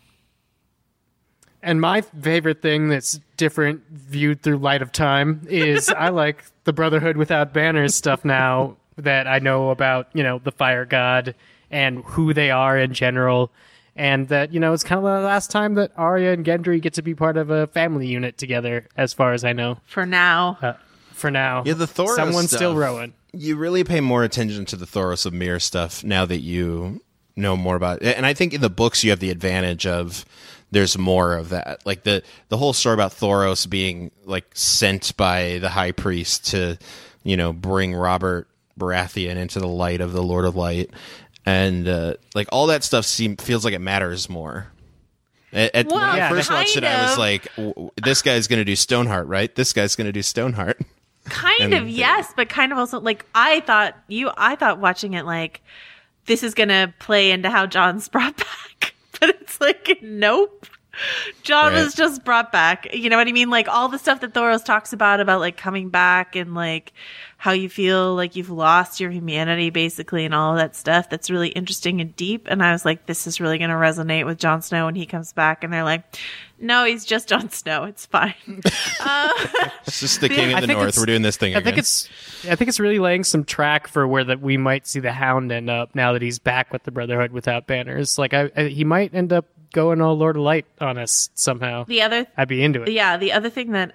And my favorite thing that's different viewed through light of time is I like the Brotherhood Without Banners stuff now that I know about, the Fire God and who they are in general. And that, it's kind of the last time that Arya and Gendry get to be part of a family unit together, as far as I know. For now. Yeah, the Thoros Someone's stuff, still rowing. You really pay more attention to the Thoros of Myr stuff now that you know more about it. And I think in the books you have the advantage of there's more of that. Like the whole story about Thoros being like sent by the high priest to, bring Robert Baratheon into the light of the Lord of Light. And like all that stuff feels like it matters more. When I first watched it, I was like, this guy's going to do Stoneheart, right? This guy's going to do Stoneheart. Kind of, yes, but kind of also like I thought watching it like this is going to play into how Jon's brought back. But it's like, nope. Jon was just brought back. You know what I mean? Like all the stuff that Thoros talks about like coming back and like how you feel like you've lost your humanity basically and all of that stuff. That's really interesting and deep. And I was like, this is really going to resonate with Jon Snow when he comes back. And they're like, no, he's just Jon Snow. It's fine. It's just the king of the North. We're doing this thing again. I think it's really laying some track for where that we might see the Hound end up now that he's back with the Brotherhood Without Banners. Like he might end up going all Lord of Light on us somehow. I'd be into it. Yeah, the other thing that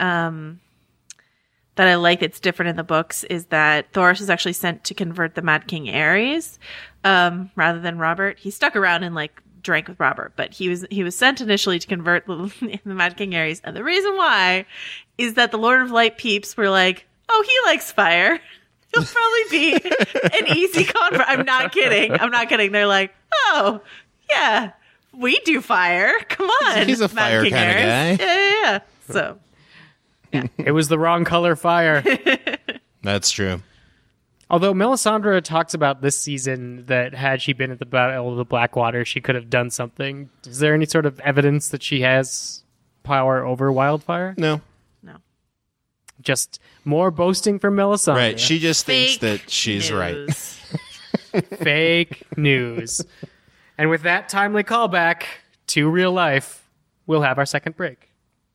that I like that's different in the books is that Thoros is actually sent to convert the Mad King Aerys rather than Robert. He stuck around and like drank with Robert, but he was sent initially to convert the Mad King Aerys. And the reason why is that the Lord of Light peeps were like, oh, he likes fire. He'll probably be an easy convert. I'm not kidding. They're like, oh, yeah. We do fire. Come on. He's a fire kind of guy. Yeah. So, yeah. It was the wrong color fire. That's true. Although Melisandre talks about this season that had she been at the Battle of the Blackwater, she could have done something. Is there any sort of evidence that she has power over wildfire? No. Just more boasting from Melisandre. Right. She just thinks that she's news. right. Fake news. And with that timely callback to real life, we'll have our second break.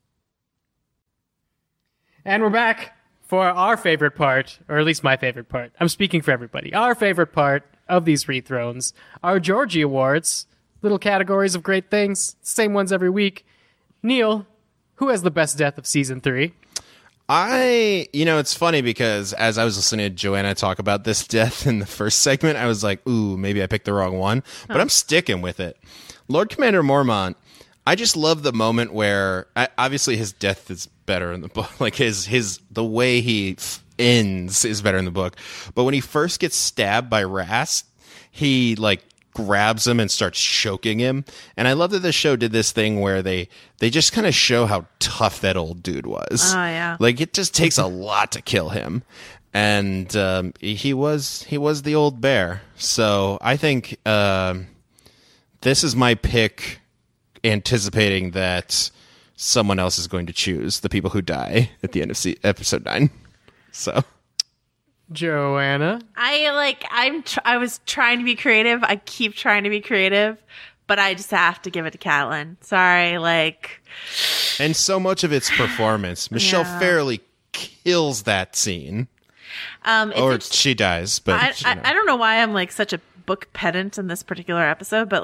And we're back for our favorite part, or at least my favorite part. I'm speaking for everybody. Our favorite part of these Rethrones, our Georgie Awards, little categories of great things, same ones every week. Neil, who has the best death of season 3? It's funny because as I was listening to Joanna talk about this death in the first segment, I was like, ooh, maybe I picked the wrong one, but I'm sticking with it. Lord Commander Mormont, I just love the moment where obviously his death is better in the book. Like the way he ends is better in the book. But when he first gets stabbed by Rast, he like grabs him and starts choking him. And I love that the show did this thing where they just kind of show how tough that old dude was. Oh, yeah. Like it just takes a lot to kill him. And he was the old bear. So I think this is my pick, anticipating that someone else is going to choose the people who die at the end of episode 9. So Joanna? I was trying to be creative. I keep trying to be creative, but I just have to give it to Catelyn. Sorry, and so much of its performance. Michelle Fairley kills that scene. Or she dies, but I don't know why I'm such a book pedant in this particular episode, but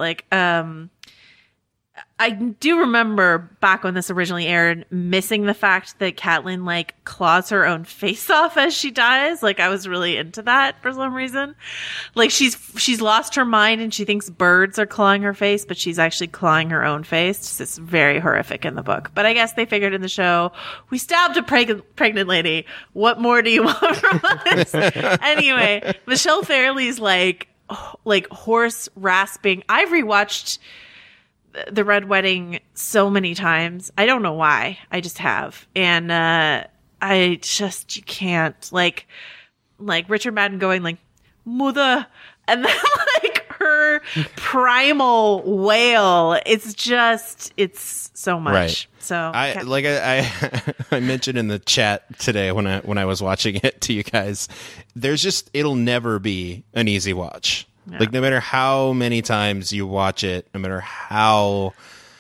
I do remember back when this originally aired, missing the fact that Catelyn claws her own face off as she dies. I was really into that for some reason. She's lost her mind and she thinks birds are clawing her face, but she's actually clawing her own face. It's very horrific in the book. But I guess they figured in the show, we stabbed a pregnant lady. What more do you want from us? Anyway, Michelle Fairley's hoarse rasping. I've rewatched The Red Wedding so many times. I don't know why. I just have. And you can't. Like Richard Madden going mother, and then like her primal wail. It's so much. Right. So I mentioned in the chat today when I was watching it to you guys, it'll never be an easy watch. Yeah. Like no matter how many times you watch it, no matter how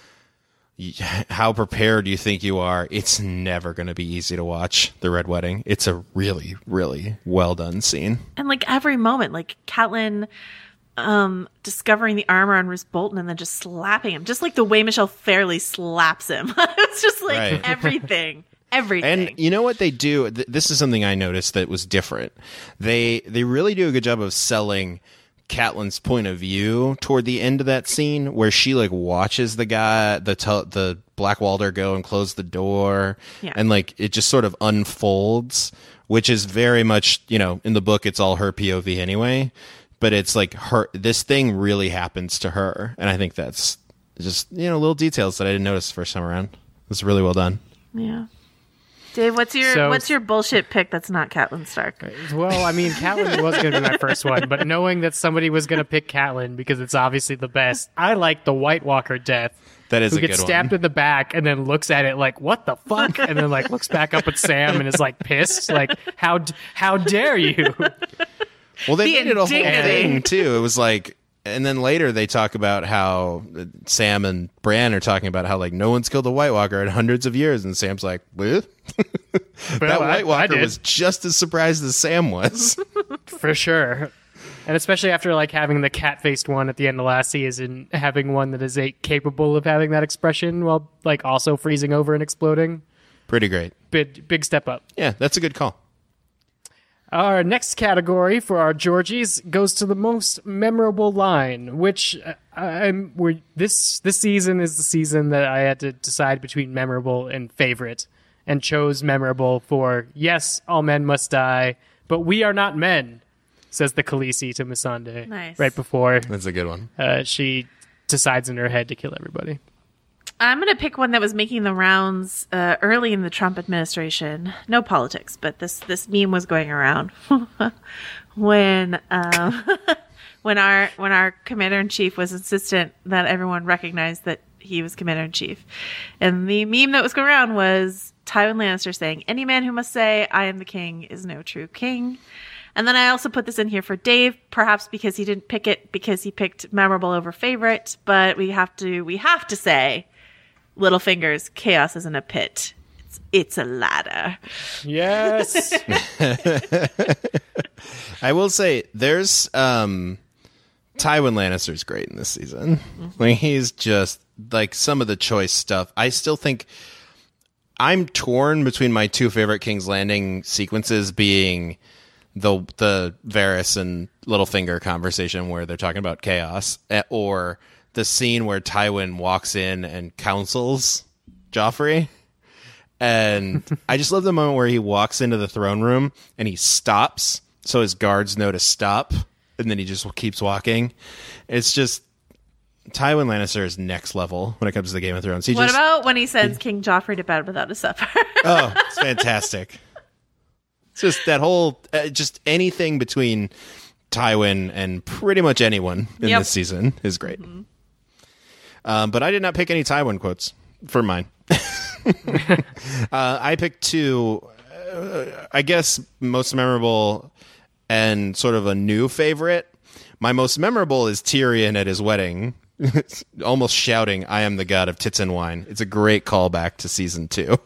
prepared you think you are, it's never going to be easy to watch The Red Wedding. It's a really, really well done scene. And like every moment, like Catelyn discovering the armor on Roose Bolton and then just slapping him, just like the way Michelle Fairley slaps him. It's just like Right. everything. And you know what they do? This is something I noticed that was different. They really do a good job of selling Catelyn's point of view toward the end of that scene, where she like watches the guy, the Black Walder go and close the door, and like it just sort of unfolds, which is very much, in the book it's all her POV anyway, but it's like this thing really happens to her, and I think that's just little details that I didn't notice the first time around. It was really well done. Yeah. Dave, what's your bullshit pick that's not Catelyn Stark? Well, I mean, Catelyn was going to be my first one, but knowing that somebody was going to pick Catelyn because it's obviously the best, I like the White Walker death. That is who a good gets one. stabbed in the back and then looks at it like, what the fuck? And then like looks back up at Sam and is like pissed, like, how dare you? Well, they made it a whole indignity. thing too. It was like, and then later they talk about how Sam and Bran are talking about how like no one's killed a White Walker in hundreds of years, and Sam's like, "What?" That White Walker did. was just as surprised as Sam was. For sure. And especially after like having the cat-faced one at the end of last season, having one that is capable of having that expression while like also freezing over and exploding. Pretty great. Big step up. Yeah, that's a good call. Our next category for our Georgies goes to the most memorable line, which this season is the season that I had to decide between memorable and favorite, and chose memorable for, yes, all men must die, but we are not men, says the Khaleesi to Missandei. Nice. Right before That's a good one. she decides in her head to kill everybody. I'm going to pick one that was making the rounds early in the Trump administration. No politics, but this meme was going around when when our commander-in-chief was insistent that everyone recognize that he was commander-in-chief. And the meme that was going around was Tywin Lannister saying, "Any man who must say, 'I am the king,' is no true king." And then I also put this in here for Dave, perhaps because he didn't pick it because he picked memorable over favorite, but we have to say, Littlefinger's chaos isn't a pit. It's a ladder. Yes. I will say there's Tywin Lannister's great in this season. Like he's just like some of the choice stuff. I still think I'm torn between my two favorite King's Landing sequences being the Varys and Littlefinger conversation where they're talking about chaos, or the scene where Tywin walks in and counsels Joffrey. And I just love the moment where he walks into the throne room and he stops so his guards know to stop, and then he just keeps walking. It's just Tywin Lannister is next level when it comes to the Game of Thrones. What about when he sends King Joffrey to bed without a supper? Oh, it's fantastic. It's just that whole, just anything between Tywin and pretty much anyone in this season is great. But I did not pick any Tywin quotes for mine. I picked two, I guess, most memorable and sort of a new favorite. My most memorable is Tyrion at his wedding, almost shouting, "I am the god of tits and wine." It's a great callback to season 2.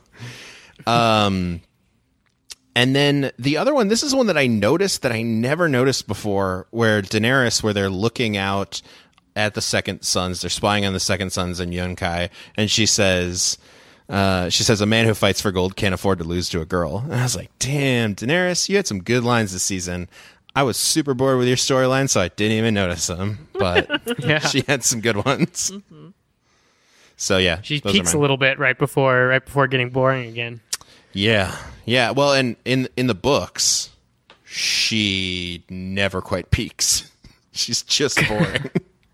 And then the other one, this is one that I noticed that I never noticed before, where Daenerys, where they're looking out at the Second Sons, they're spying on the Second Sons and Yunkai, and she says, "A man who fights for gold can't afford to lose to a girl." And I was like, damn, Daenerys, you had some good lines this season. I was super bored with your storyline, so I didn't even notice them, but she had some good ones. So yeah, She those are peaks a mine. little bit right before getting boring again. Yeah. Well, and in the books, she never quite peaks. She's just boring.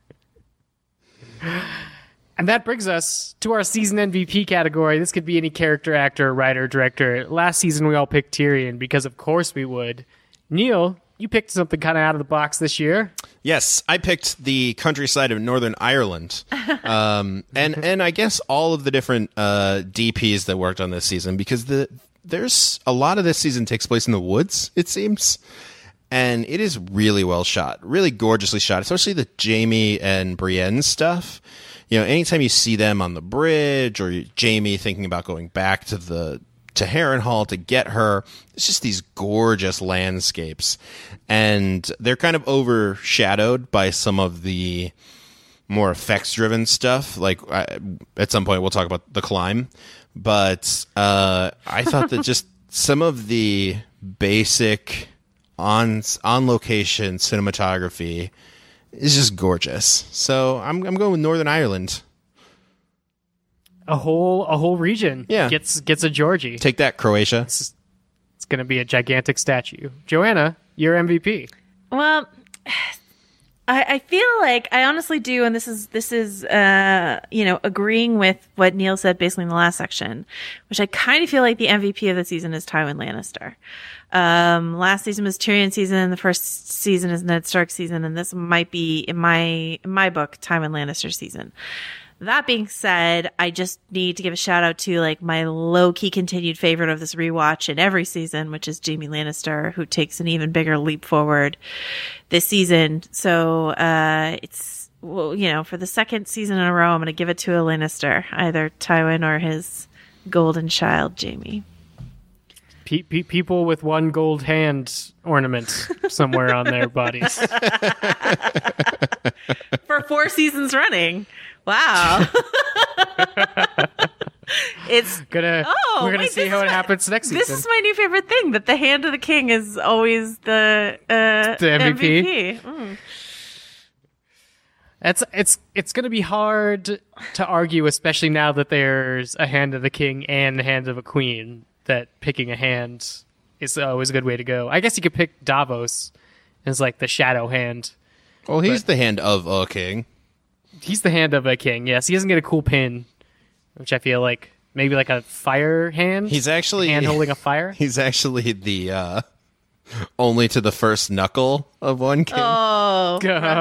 And that brings us to our season MVP category. This could be any character, actor, writer, director. Last season, we all picked Tyrion because, of course, we would. Neil, you picked something kind of out of the box this year. Yes, I picked the countryside of Northern Ireland, and I guess all of the different DPs that worked on this season, because there's a lot of this season takes place in the woods, it seems, and it is really well shot, really gorgeously shot, especially the Jamie and Brienne stuff. You know, anytime you see them on the bridge, or Jamie thinking about going back to Harrenhal to get her, it's just these gorgeous landscapes, and they're kind of overshadowed by some of the more effects driven stuff. Like at some point we'll talk about The Climb, but I thought that just some of the basic on location cinematography is just gorgeous. So I'm going with Northern Ireland. A whole region gets a Georgie. Take that, Croatia. It's going to be a gigantic statue. Joanna, your MVP. Well, I feel like I honestly do, and this is agreeing with what Neil said basically in the last section, which I kind of feel like the MVP of the season is Tywin Lannister. Last season was Tyrion season, the first season is Ned Stark season, and this might be in my book Tywin Lannister season. That being said, I just need to give a shout out to like my low-key continued favorite of this rewatch in every season, which is Jaime Lannister, who takes an even bigger leap forward this season. So it's, for the second season in a row, I'm going to give it to a Lannister, either Tywin or his golden child, Jaime. People with one gold hand ornament somewhere on their bodies. For 4 seasons running. Wow. We're gonna see how it happens next season. This is my new favorite thing, that the hand of the king is always the MVP. It's going to be hard to argue, especially now that there's a hand of the king and a hand of a queen, that picking a hand is always a good way to go. I guess you could pick Davos as like the shadow hand. Well, he's the hand of a king. He's the hand of a king, yes. He doesn't get a cool pin, which I feel like maybe like a fire hand. He's actually hand holding a fire. He's actually the only to the first knuckle of one king. Oh.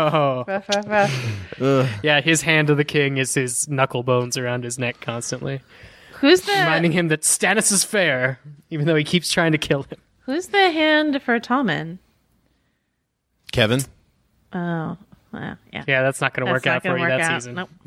Yeah, his hand of the king is his knuckle bones around his neck constantly. Who's the reminding him that Stannis is fair, even though he keeps trying to kill him. Who's the hand for Tommen? Kevin. Oh. Well, yeah. Yeah, that's not going to work out for you that season. Nope.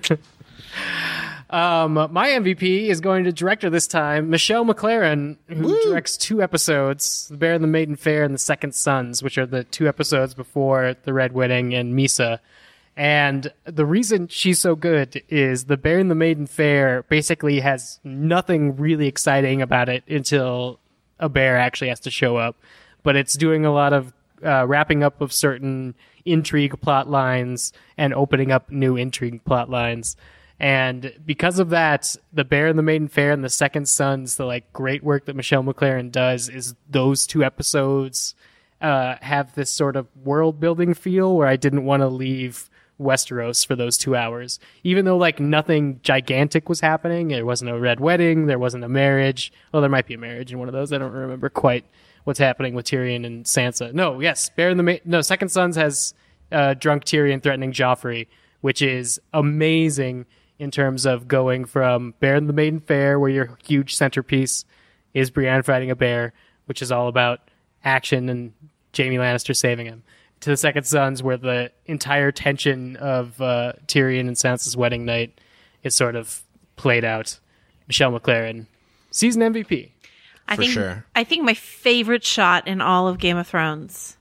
My MVP is going to director this time, Michelle MacLaren, who directs 2 episodes, The Bear and the Maiden Fair and The Second Sons, which are the 2 episodes before The Red Wedding and Misa. And the reason she's so good is The Bear and the Maiden Fair basically has nothing really exciting about it until a bear actually has to show up. But it's doing a lot of wrapping up of certain intrigue plot lines and opening up new intrigue plot lines. And because of that, The Bear and the Maiden Fair and The Second Sons, the like great work that Michelle MacLaren does is those 2 episodes have this sort of world building feel where I didn't want to leave Westeros for those 2 hours. Even though like nothing gigantic was happening, there wasn't a red wedding, there wasn't a marriage. Well, there might be a marriage in one of those. I don't remember quite what's happening with Tyrion and Sansa. No, yes, Second Sons has drunk Tyrion threatening Joffrey, which is amazing in terms of going from Bear and the Maiden Fair, where your huge centerpiece is Brienne fighting a bear, which is all about action and Jaime Lannister saving him, to The Second Sons, where the entire tension of Tyrion and Sansa's wedding night is sort of played out. Michelle MacLaren, season MVP. Sure. I think my favorite shot in all of Game of Thrones,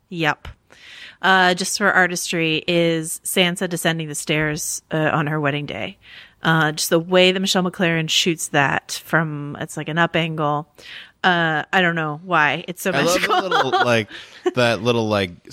just for artistry, is Sansa descending the stairs on her wedding day. Just the way that Michelle MacLaren shoots that it's like an up angle. I don't know why it's so magical. I love that little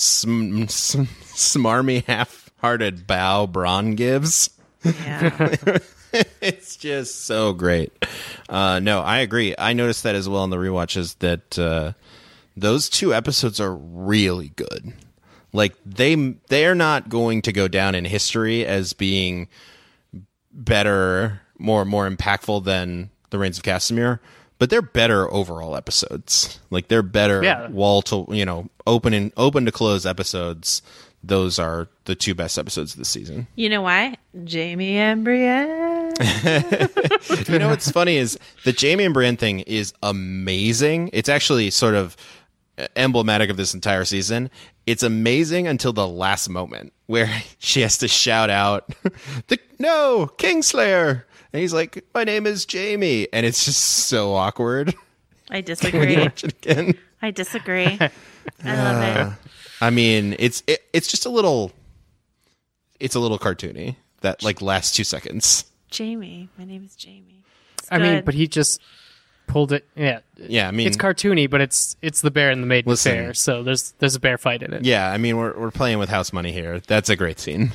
smarmy half-hearted bow Bronn gives. Yeah. It's just so great. No, I agree. I noticed that as well in the rewatches, that those 2 episodes are really good. Like they're not going to go down in history as being better, more impactful than The Reigns of Castamere, but they're better overall episodes. Like they're better wall to, open to close episodes. Those are the 2 best episodes of the season. You know why? Jamie and Brienne. What's funny is the Jamie and Brienne thing is amazing. It's actually sort of emblematic of this entire season. It's amazing until the last moment where she has to shout out, "No, Kingslayer!" And he's like, "My name is Jamie," and it's just so awkward. I disagree. Watch it again. I disagree. I love it. I mean, it's just a little cartoony, that like last 2 seconds. Jamie, my name is Jamie. I mean, but he just pulled it. Yeah, I mean, it's cartoony, but it's the bear and the maiden fair, so there's a bear fight in it. Yeah, I mean, we're playing with house money here. That's a great scene.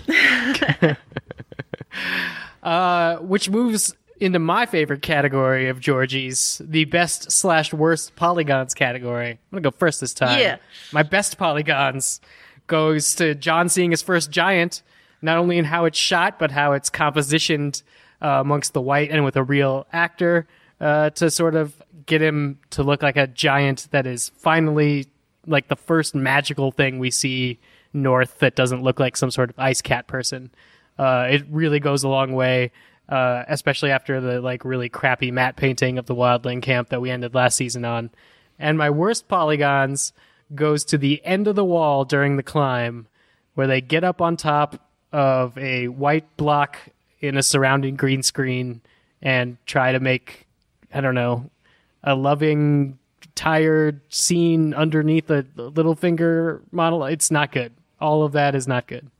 Which moves into my favorite category of Georgie's, the best/worst polygons category. I'm gonna go first this time. Yeah. My best polygons goes to Jon seeing his first giant, not only in how it's shot, but how it's compositioned amongst the white and with a real actor to sort of get him to look like a giant that is finally like the first magical thing we see north that doesn't look like some sort of ice cat person. It really goes a long way. Especially after the like really crappy matte painting of the wildling camp that we ended last season on. And my worst polygons goes to the end of the wall during the climb, where they get up on top of a white block in a surrounding green screen and try to make, I don't know, a loving, tired scene underneath a little finger model. It's not good. All of that is not good.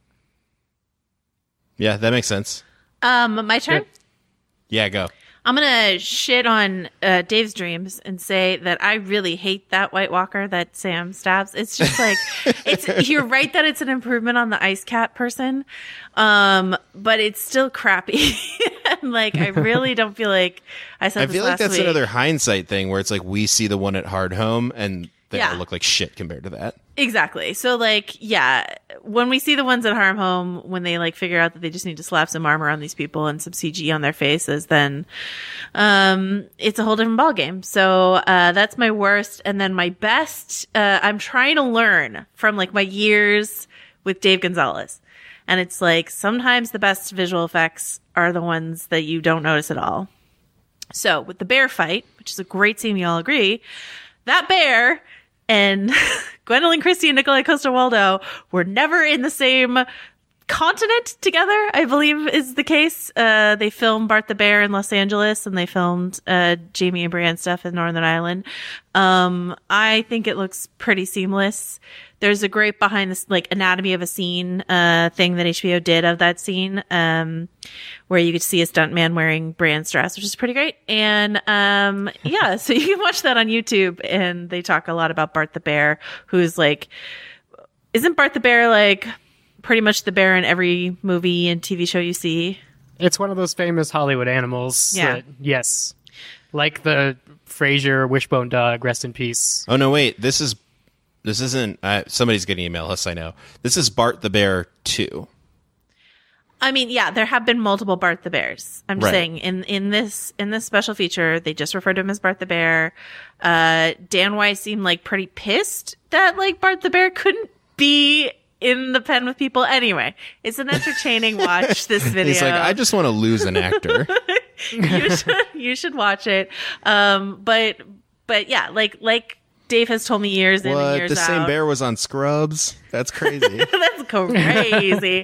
Yeah, that makes sense. My turn? Yeah, go. I'm going to shit on Dave's dreams and say that I really hate that White Walker that Sam stabs. It's just like, you're right that it's an improvement on the ice cat person, but it's still crappy. And like, I really don't feel like I said this feel like last that's week. another hindsight thing where it's like we see the one at Hardhome and they all Yeah. look like shit compared to that. Exactly. So like, yeah, when we see the ones at Harm Home, when they like figure out that they just need to slap some armor on these people and some CG on their faces, then it's a whole different ballgame. So that's my worst. And then my best, I'm trying to learn from like my years with Dave Gonzalez. And it's like sometimes the best visual effects are the ones that you don't notice at all. So with the bear fight, which is a great scene, we all agree, that bear and Gwendolyn Christie and Nikolai Coster-Waldau were never in the same continent together, I believe is the case. They filmed Bart the Bear in Los Angeles and they filmed Jamie and Brienne stuff in Northern Ireland. I think it looks pretty seamless. There's a great behind this like anatomy of a scene thing that HBO did of that scene where you could see a stuntman wearing Brienne's dress, which is pretty great. And yeah, so you can watch that on YouTube and they talk a lot about Bart the Bear, who's like, isn't Bart the Bear like pretty much the bear in every movie and TV show you see? It's one of those famous Hollywood animals. Yeah. That, yes. Like the Frasier Wishbone dog, rest in peace. Oh, no, wait. This isn't, somebody's getting email us, I know. This is Bart the Bear 2. I mean, yeah, there have been multiple Bart the Bears. I'm just Right. saying in this special feature, they just referred to him as Bart the Bear. Dan Weiss seemed like pretty pissed that like Bart the Bear couldn't be in the pen with people. Anyway, it's an entertaining watch, this video. He's like, I just want to lose an actor. you should watch it. But yeah, like Dave has told me years in and What? years The out. same bear was on Scrubs? That's crazy. That's crazy.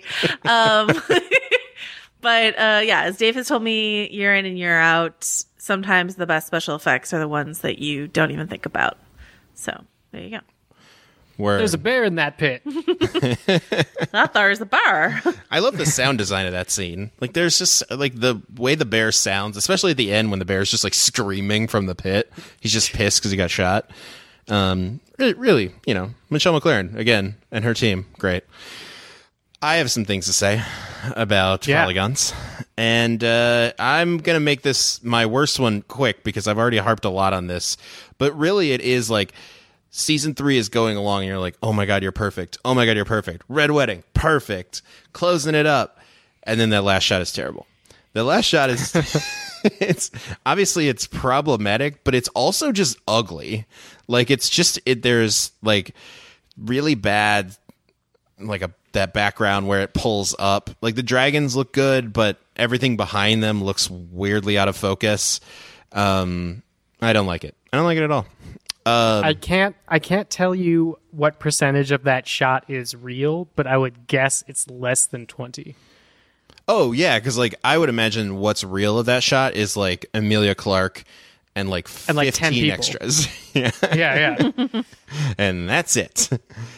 But yeah, as Dave has told me year in and year out, sometimes the best special effects are the ones that you don't even think about. So there you go. Where There's a bear in that pit. That there's a bar. I love the sound design of that scene. Like, there's just like the way the bear sounds, especially at the end when the bear's just like screaming from the pit. He's just pissed because he got shot. Really, Michelle McLaren again and her team, great. I have some things to say about polygons, and I'm gonna make this my worst one quick because I've already harped a lot on this. But really, it is like season 3 is going along, and you're like, "Oh my god, you're perfect! Oh my god, you're perfect! Red Wedding, perfect! Closing it up," and then that last shot is terrible. The last shot is it's obviously it's problematic, but it's also just ugly. Like it's just there's like really bad like that background where it pulls up. Like the dragons look good, but everything behind them looks weirdly out of focus. I don't like it. I don't like it at all. I can't tell you what percentage of that shot is real, but I would guess it's less than 20. Oh yeah, because like I would imagine what's real of that shot is like Emilia Clarke and like 15 10 people. extras. Yeah. Yeah. And that's it.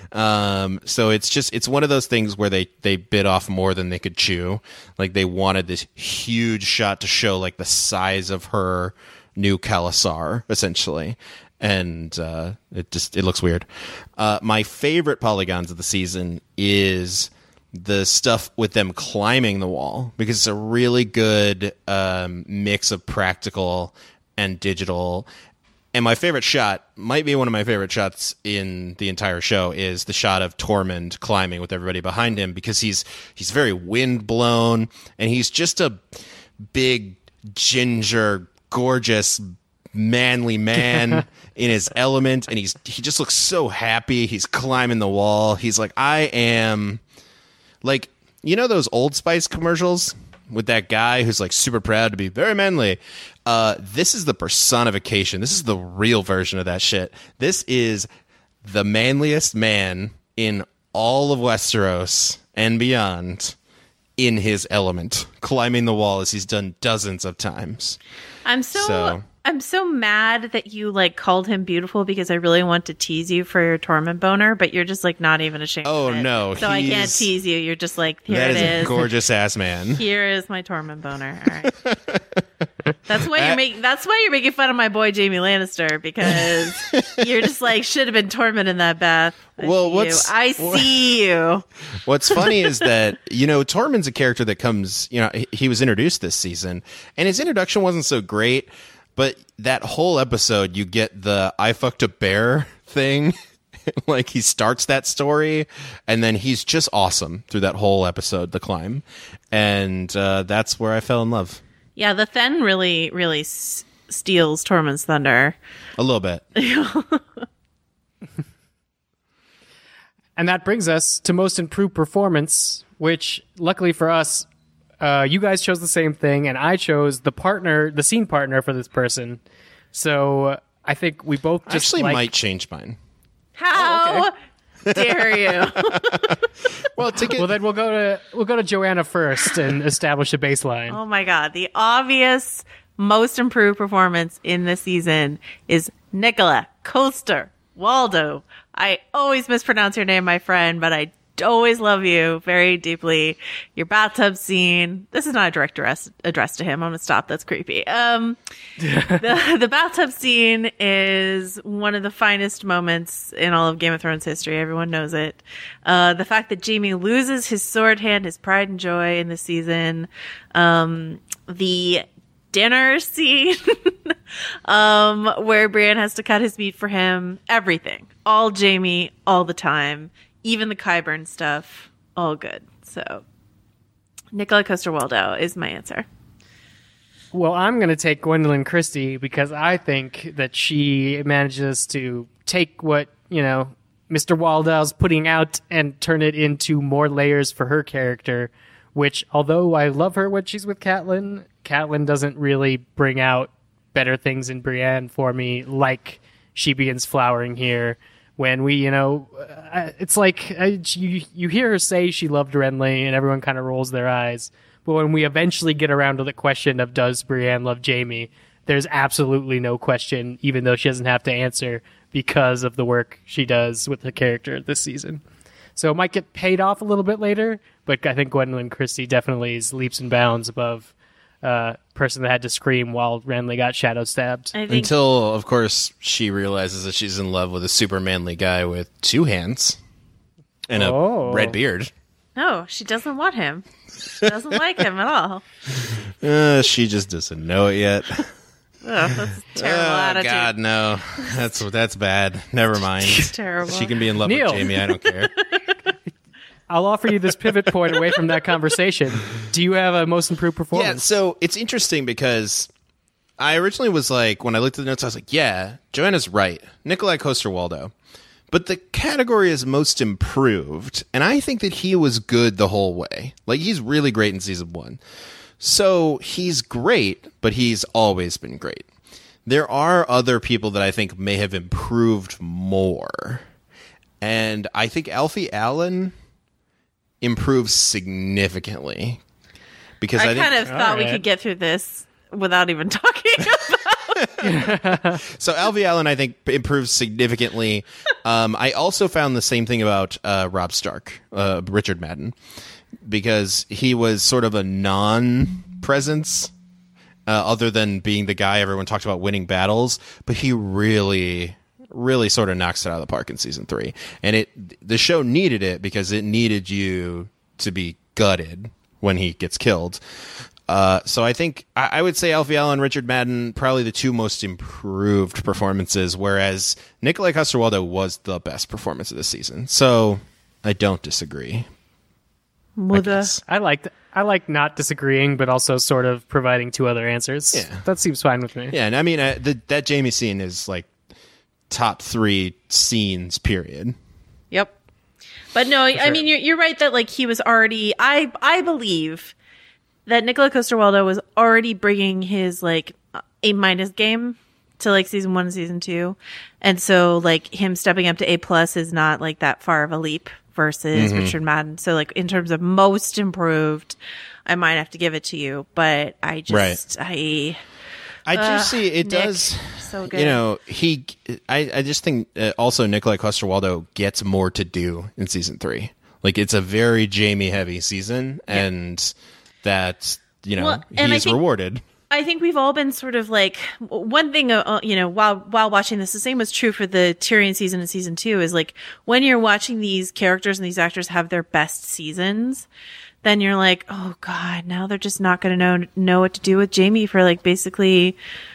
So it's one of those things where they bit off more than they could chew. Like they wanted this huge shot to show like the size of her new Khalasar, essentially. And it looks weird. My favorite polygons of the season is the stuff with them climbing the wall, because it's a really good mix of practical and digital. And my favorite shot, might be one of my favorite shots in the entire show, is the shot of Tormund climbing with everybody behind him, because he's very windblown and he's just a big, ginger, gorgeous, manly man in his element, and he just looks so happy. He's climbing the wall. He's like, I am, like, you know those Old Spice commercials with that guy who's like super proud to be very manly? This is the personification. This is the real version of that shit. This is the manliest man in all of Westeros and beyond in his element, climbing the wall as he's done dozens of times. I'm so mad that you like called him beautiful, because I really want to tease you for your Tormund boner, but you're just like not even ashamed of it. No. So I can't tease you. You're just like, here that it is a gorgeous ass man. Here is my Tormund boner. All right. That's why you're making fun of my boy Jaime Lannister, because you're just like, should have been Tormund in that bath. I see you. What's funny is that, Tormund's a character that comes, he was introduced this season, and his introduction wasn't so great. But that whole episode, you get the I fucked a bear thing. Like, he starts that story, and then he's just awesome through that whole episode, The Climb. And that's where I fell in love. Yeah, the Thenn really, really steals Tormund's thunder. A little bit. And that brings us to most improved performance, which, luckily for us, you guys chose the same thing, and I chose the scene partner for this person. So I think we both just might change mine. How dare you? Well, then we'll go to Joanna first and establish a baseline. Oh my god, the obvious most improved performance in this season is Nicola Coster-Waldau. I always mispronounce your name, my friend, but I always love you very deeply. Your bathtub scene. This is not a direct address to him. I'm gonna stop. That's creepy. The bathtub scene is one of the finest moments in all of Game of Thrones history. Everyone knows it. The fact that Jaime loses his sword hand, his pride and joy in this season. The dinner scene where Brienne has to cut his meat for him. Everything. All Jaime, all the time. Even the Qyburn stuff, all good. So, Nicola Coster-Waldau is my answer. Well, I'm going to take Gwendoline Christie, because I think that she manages to take what, Mr. Waldau's putting out and turn it into more layers for her character, which, although I love her when she's with Catelyn doesn't really bring out better things in Brienne for me, like she begins flowering here. When we, it's like you hear her say she loved Renly, and everyone kind of rolls their eyes. But when we eventually get around to the question of does Brienne love Jaime, there's absolutely no question, even though she doesn't have to answer, because of the work she does with the character this season. So it might get paid off a little bit later, but I think Gwendoline Christie definitely is leaps and bounds above person that had to scream while Renly got shadow stabbed. Until, of course, she realizes that she's in love with a super manly guy with two hands and a red beard. No, she doesn't want him. She doesn't like him at all. She just doesn't know it yet. That's a terrible attitude. God, no. That's bad. Never mind. Terrible. She can be in love Neil. with Jaime. I don't care. I'll offer you this pivot point away from that conversation. Do you have a most improved performance? Yeah, so it's interesting because I originally was like, when I looked at the notes, I was like, yeah, Joanna's right. Nikolai Coster-Waldau. But the category is most improved, and I think that he was good the whole way. Like, he's really great in season 1. So he's great, but he's always been great. There are other people that I think may have improved more. And I think Alfie Allen improves significantly. Because I kind think, of thought we could get through this without even talking about. So Alfie Allen, I think, improves significantly. I also found the same thing about Rob Stark, Richard Madden, because he was sort of a non-presence, other than being the guy everyone talked about winning battles. But he really sort of knocks it out of the park in season 3, and the show needed it because it needed you to be gutted when he gets killed. So I think I would say Alfie Allen and Richard Madden, probably the 2 most improved performances, whereas Nikolai Coster-Waldau was the best performance of the season. So I don't disagree. I like not disagreeing, but also sort of providing 2 other answers. Yeah. That seems fine with me. Yeah, and I mean, that Jamie scene is like top 3 scenes, period. Yep. But no, I mean, you're right that like he was already. I believe that Nikolai Coster-Waldau was already bringing his like A- game to like season 1 and season 2, and so like him stepping up to A+ is not like that far of a leap versus Richard Madden. So like in terms of most improved, I might have to give it to you, but I just I do see it Nick, does. so good. You know, I just think also Nikolai Coster-Waldau gets more to do in season 3. Like, it's a very Jamie heavy season, and that, you know, he's rewarded. I think we've all been sort of like, one thing, you know, while watching this, the same was true for the Tyrion season and season 2, is like when you're watching these characters and these actors have their best seasons, then you're like, oh God, now they're just not going to know what to do with Jamie for like basically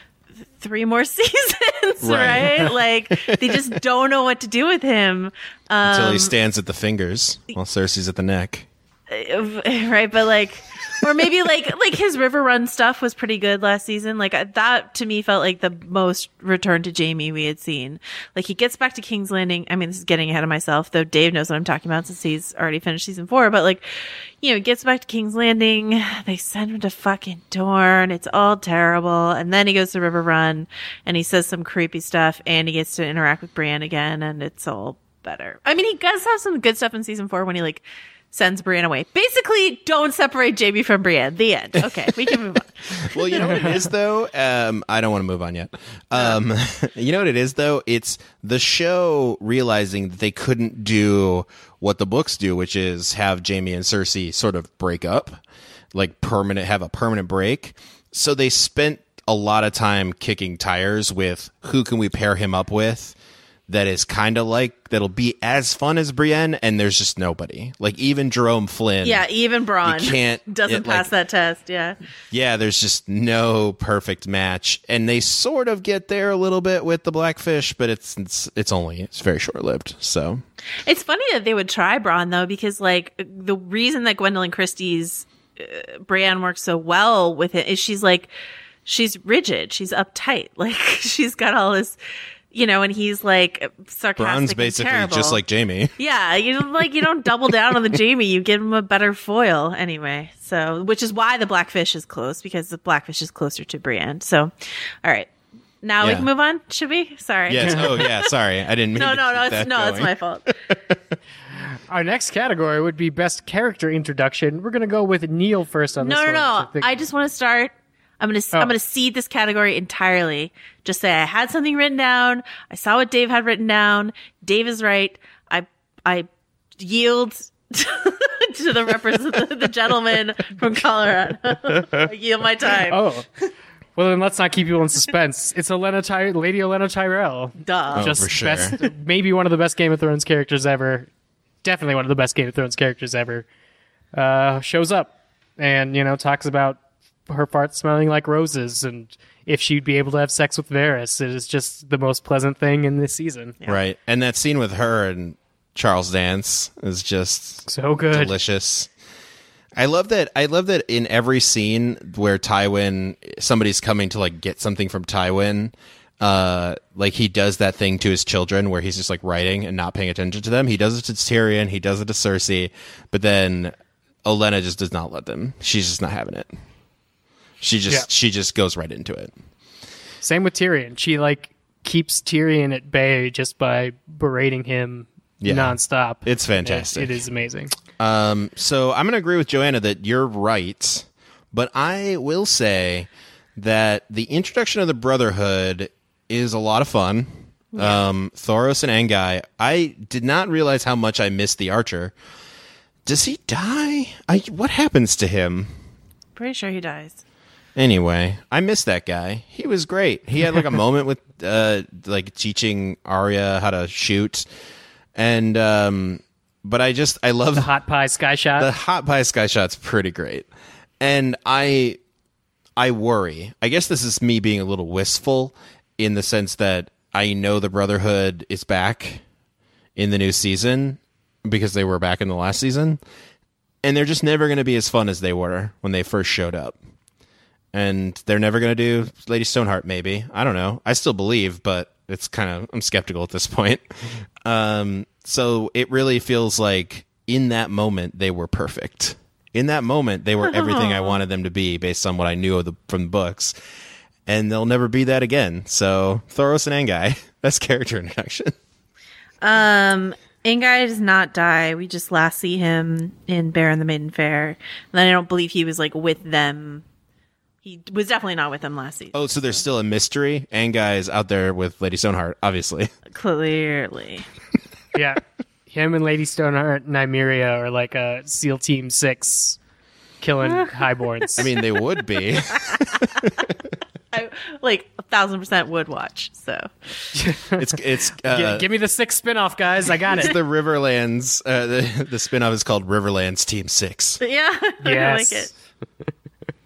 3 more seasons, right? Like they just don't know what to do with him. Until he stands at the fingers while Cersei's at the neck. Right, but like, or maybe like his River Run stuff was pretty good last season. Like that to me felt like the most return to Jamie we had seen. Like he gets back to King's Landing. I mean, this is getting ahead of myself, though Dave knows what I'm talking about since he's already finished season 4. But like, you know, he gets back to King's Landing. They send him to fucking Dorne. It's all terrible. And then he goes to River Run and he says some creepy stuff and he gets to interact with Brienne again, and it's all better. I mean, he does have some good stuff in season 4 when he like sends Brienne away. Basically, don't separate Jamie from Brienne. The end. Okay, we can move on. Well, you know what it is, though? I don't want to move on yet. You know what it is, though? It's the show realizing that they couldn't do what the books do, which is have Jamie and Cersei sort of break up, like have a permanent break. So they spent a lot of time kicking tires with who can we pair him up with that is kind of like, that'll be as fun as Brienne, and there's just nobody. Like, even Jerome Flynn. Yeah, even Bronn doesn't pass that test, yeah. Yeah, there's just no perfect match. And they sort of get there a little bit with the Blackfish, but it's very short-lived, so. It's funny that they would try Bronn, though, because, like, the reason that Gwendolyn Christie's Brienne works so well with it is she's rigid, she's uptight. Like, she's got all this... You know, and he's like sarcastic. Bronn's basically and terrible. just like Jamie. Yeah, you don't double down on the Jamie. You give him a better foil anyway. So, which is why the Blackfish is close, because the Blackfish is closer to Brienne. So, all right, now we can move on. Should we? Sorry. Yes. Oh, yeah. Sorry, I didn't mean. It's my fault. Our next category would be best character introduction. We're gonna go with Neil first on this one. No. I just want to start. I'm gonna cede this category entirely. Just say I had something written down. I saw what Dave had written down. Dave is right. I yield to the gentleman from Colorado. I yield my time. Oh, well then let's not keep people in suspense. It's Lady Olenna Tyrell. Duh. Just for sure. Maybe one of the best Game of Thrones characters ever. Definitely one of the best Game of Thrones characters ever. Shows up and talks about her farts smelling like roses, and if she'd be able to have sex with Varys. It is just the most pleasant thing in this season. Yeah. Right. And that scene with her and Charles Dance is just so good. Delicious. I love that in every scene where Tywin, somebody's coming to like get something from Tywin, like he does that thing to his children where he's just like writing and not paying attention to them. He does it to Tyrion, he does it to Cersei, but then Olenna just does not let them. She's just not having it. She just goes right into it. Same with Tyrion. She like keeps Tyrion at bay just by berating him nonstop. It's fantastic. It is amazing. So I'm going to agree with Joanna that you're right, but I will say that the introduction of the Brotherhood is a lot of fun. Yeah. Thoros and Anguy. I did not realize how much I missed the Archer. Does he die? What happens to him? Pretty sure he dies. Anyway, I missed that guy. He was great. He had like a moment with like teaching Arya how to shoot, and but I love the hot pie sky shot. The hot pie sky shot's pretty great, and I worry. I guess this is me being a little wistful in the sense that I know the Brotherhood is back in the new season because they were back in the last season, and they're just never going to be as fun as they were when they first showed up. And they're never going to do Lady Stoneheart, maybe. I don't know. I still believe, but it's kind of, I'm skeptical at this point. So it really feels like in that moment, they were perfect. In that moment, they were everything I wanted them to be based on what I knew from the books. And they'll never be that again. So Thoros and Anguy, that's character introduction. Anguy does not die. We just last see him in Bear and the Maiden Fair. And then I don't believe he was like with them. He was definitely not with them last season. Oh, so there's still a mystery? Anguy is out there with Lady Stoneheart, obviously. Clearly. Yeah. Him and Lady Stoneheart and Nymeria are like a SEAL Team 6 killing highborns. I mean, they would be. I, like 1,000% would watch. So it's give me the 6 spinoff, guys. I got it. It's the Riverlands. The spinoff is called Riverlands Team 6. Yeah, yes. I like it.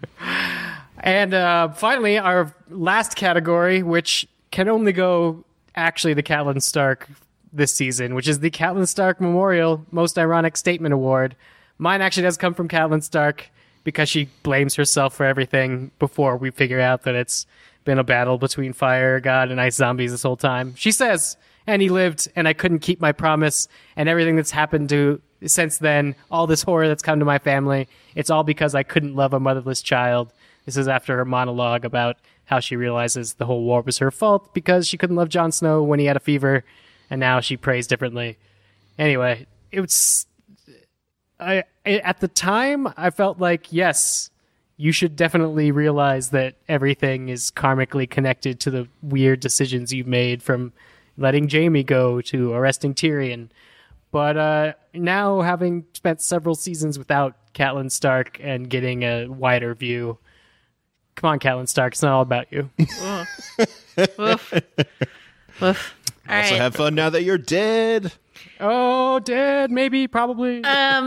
And finally, our last category, which can only go actually the Catelyn Stark this season, which is the Catelyn Stark Memorial Most Ironic Statement Award. Mine actually does come from Catelyn Stark because she blames herself for everything before we figure out that it's been a battle between fire god and ice zombies this whole time. She says, and he lived, and I couldn't keep my promise, and everything that's happened to since then, all this horror that's come to my family, it's all because I couldn't love a motherless child. This is after her monologue about how she realizes the whole war was her fault because she couldn't love Jon Snow when he had a fever, and now she prays differently. Anyway, it was... at the time, I felt like, yes, you should definitely realize that everything is karmically connected to the weird decisions you've made, from letting Jaime go to arresting Tyrion. But now, having spent several seasons without Catelyn Stark and getting a wider view, come on, Catelyn Stark, it's not all about you. Woof. Woof. All also right. have fun now that you're dead. Oh, dead, maybe, probably.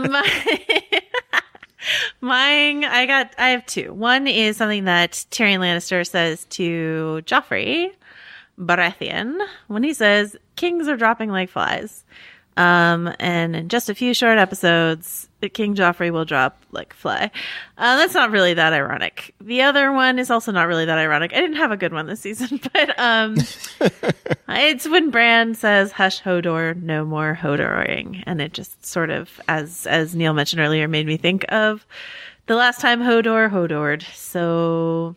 Mine, I have 2. One is something that Tyrion Lannister says to Joffrey Baratheon when he says, "Kings are dropping like flies." And in just a few short episodes, King Joffrey will drop like a fly. That's not really that ironic. The other one is also not really that ironic. I didn't have a good one this season, but it's when Bran says, "Hush, Hodor, no more Hodoring," and it just sort of, as Neil mentioned earlier, made me think of the last time Hodor Hodored. So,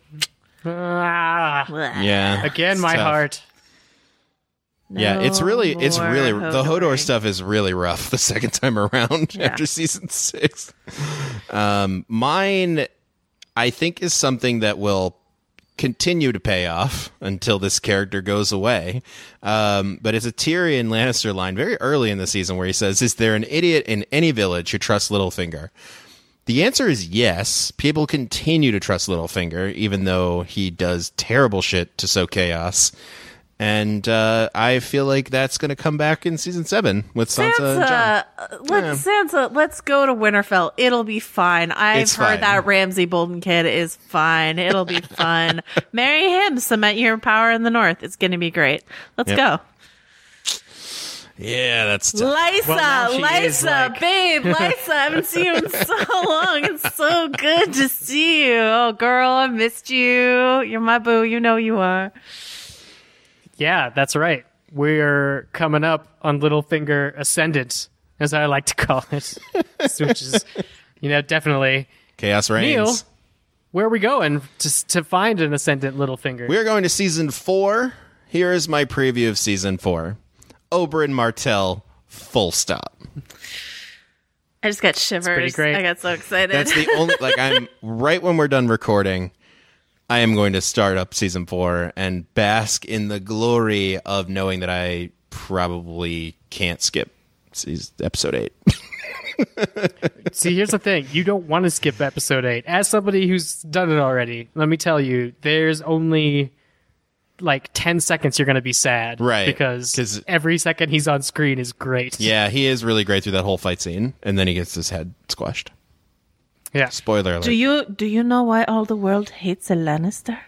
Yeah. Again, my tough. heart. Yeah, it's really the Hodor Hodoring. stuff is really rough the second time around after season 6. Mine, I think, is something that will continue to pay off until this character goes away. But it's a Tyrion Lannister line very early in the season where he says, "Is there an idiot in any village who trusts Littlefinger?" The answer is yes. People continue to trust Littlefinger, even though he does terrible shit to sow chaos. And I feel like that's going to come back in season 7 with Sansa and Jon. Sansa, let's go to Winterfell. It'll be fine. I've heard that Ramsay Bolton kid is fine. It'll be fun. Marry him. Cement your power in the North. It's going to be great. Let's go. Yeah, that's tough. Lysa, Well, now she is, like- babe, Lysa, I haven't seen you in so long. It's so good to see you. Oh, girl, I missed you. You're my boo. You know you are. Yeah, that's right. We're coming up on Littlefinger Ascendant, as I like to call it, which is, definitely. Chaos reigns. Neil, where are we going to find an Ascendant Littlefinger? We are going to season 4. Here is my preview of season 4. Oberyn Martell, full stop. I just got shivers. pretty great. I got so excited. That's the only, I'm right when we're done recording, I am going to start up season 4 and bask in the glory of knowing that I probably can't skip episode 8. See, here's the thing. You don't want to skip episode 8. As somebody who's done it already, let me tell you, there's only like 10 seconds you're going to be sad. Right. Because every second he's on screen is great. Yeah, he is really great through that whole fight scene, and then he gets his head squashed. Yeah. Spoiler alert. Do you know why all the world hates a Lannister?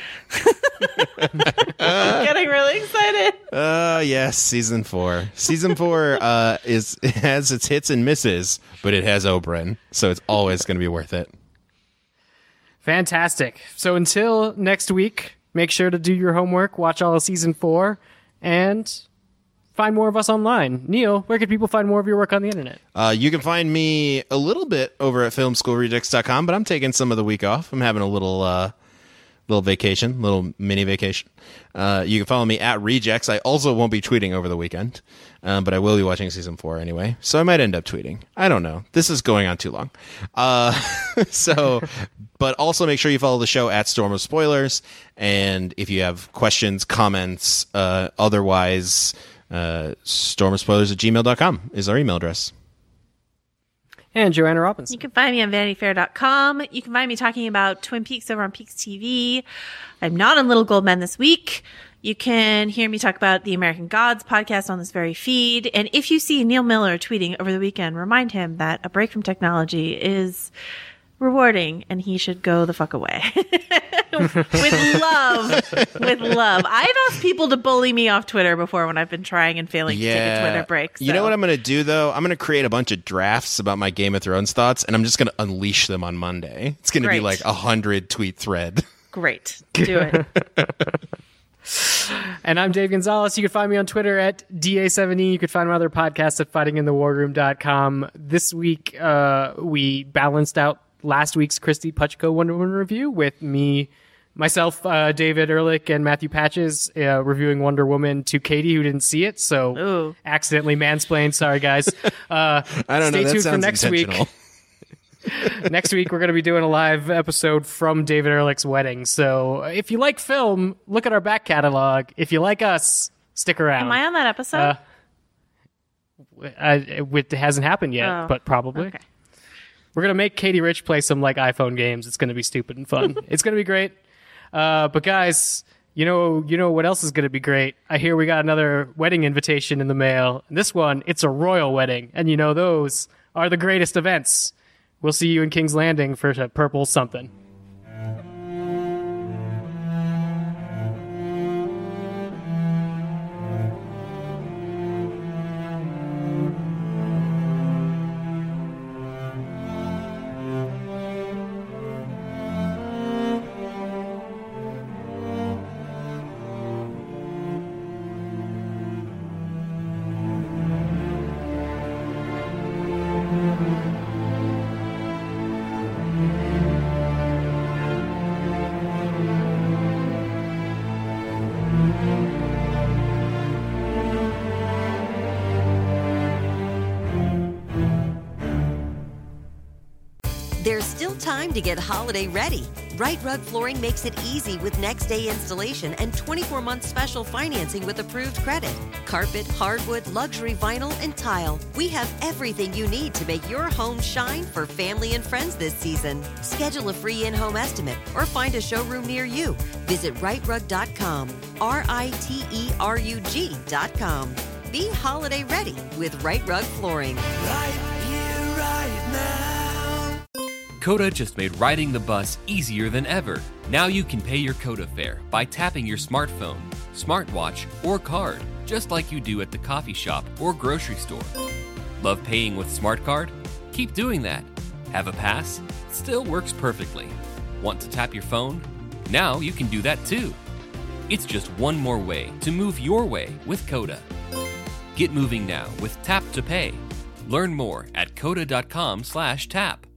I'm getting really excited. Yes, season 4. Season 4 it has its hits and misses, but it has Oberyn, so it's always going to be worth it. Fantastic. So until next week, make sure to do your homework, watch all of season 4, and find more of us online. Neil, where can people find more of your work on the internet? You can find me a little bit over at filmschoolrejects.com, but I'm taking some of the week off. I'm having a little vacation, little mini vacation. You can follow me at Rejects. I also won't be tweeting over the weekend, but I will be watching season 4 anyway, so I might end up tweeting. I don't know. This is going on too long. But also make sure you follow the show at Storm of Spoilers, and if you have questions, comments, otherwise, stormofspoilers@gmail.com is our email address. And Joanna Robinson. You can find me on VanityFair.com. You can find me talking about Twin Peaks over on Peaks TV. I'm not on Little Gold Men this week. You can hear me talk about the American Gods podcast on this very feed. And if you see Neil Miller tweeting over the weekend, remind him that a break from technology is rewarding and he should go the fuck away. With love. I've asked people to bully me off Twitter before when I've been trying and failing to take a Twitter break. So. You know what I'm going to do, though? I'm going to create a bunch of drafts about my Game of Thrones thoughts, and I'm just going to unleash them on Monday. It's going to be like a 100-tweet thread. Great. Do it. And I'm Dave Gonzalez. You can find me on Twitter at DA7E. You can find my other podcasts at fightinginthewarroom.com. This week, we balanced out last week's Christy Puchko Wonder Woman review with myself, David Ehrlich, and Matthew Patches reviewing Wonder Woman to Katie, who didn't see it, so accidentally mansplained. Sorry, guys. I don't know. Stay That tuned sounds for next intentional. week. Next week, we're going to be doing a live episode from David Ehrlich's wedding. So if you like film, look at our back catalog. If you like us, stick around. Am I on that episode? It hasn't happened yet, but probably. Okay. We're going to make Katie Rich play some like iPhone games. It's going to be stupid and fun. It's going to be great. But guys, you know what else is going to be great? I hear we got another wedding invitation in the mail. And this one, it's a royal wedding. And those are the greatest events. We'll see you in King's Landing for a purple something. There's still time to get holiday ready. Right Rug Flooring makes it easy with next day installation and 24-month special financing with approved credit. Carpet, hardwood, luxury vinyl, and tile. We have everything you need to make your home shine for family and friends this season. Schedule a free in-home estimate or find a showroom near you. Visit rightrug.com. RITERUG.com. Be holiday ready with Right Rug Flooring. Right here, right now. Coda just made riding the bus easier than ever. Now you can pay your Coda fare by tapping your smartphone. smartwatch, or card, just like you do at the coffee shop or grocery store. Love paying with SmartCard? Keep doing that. Have a pass? It still works perfectly. Want to tap your phone? Now you can do that too. It's just one more way to move your way with Coda. Get moving now with Tap to Pay. Learn more at coda.com/tap.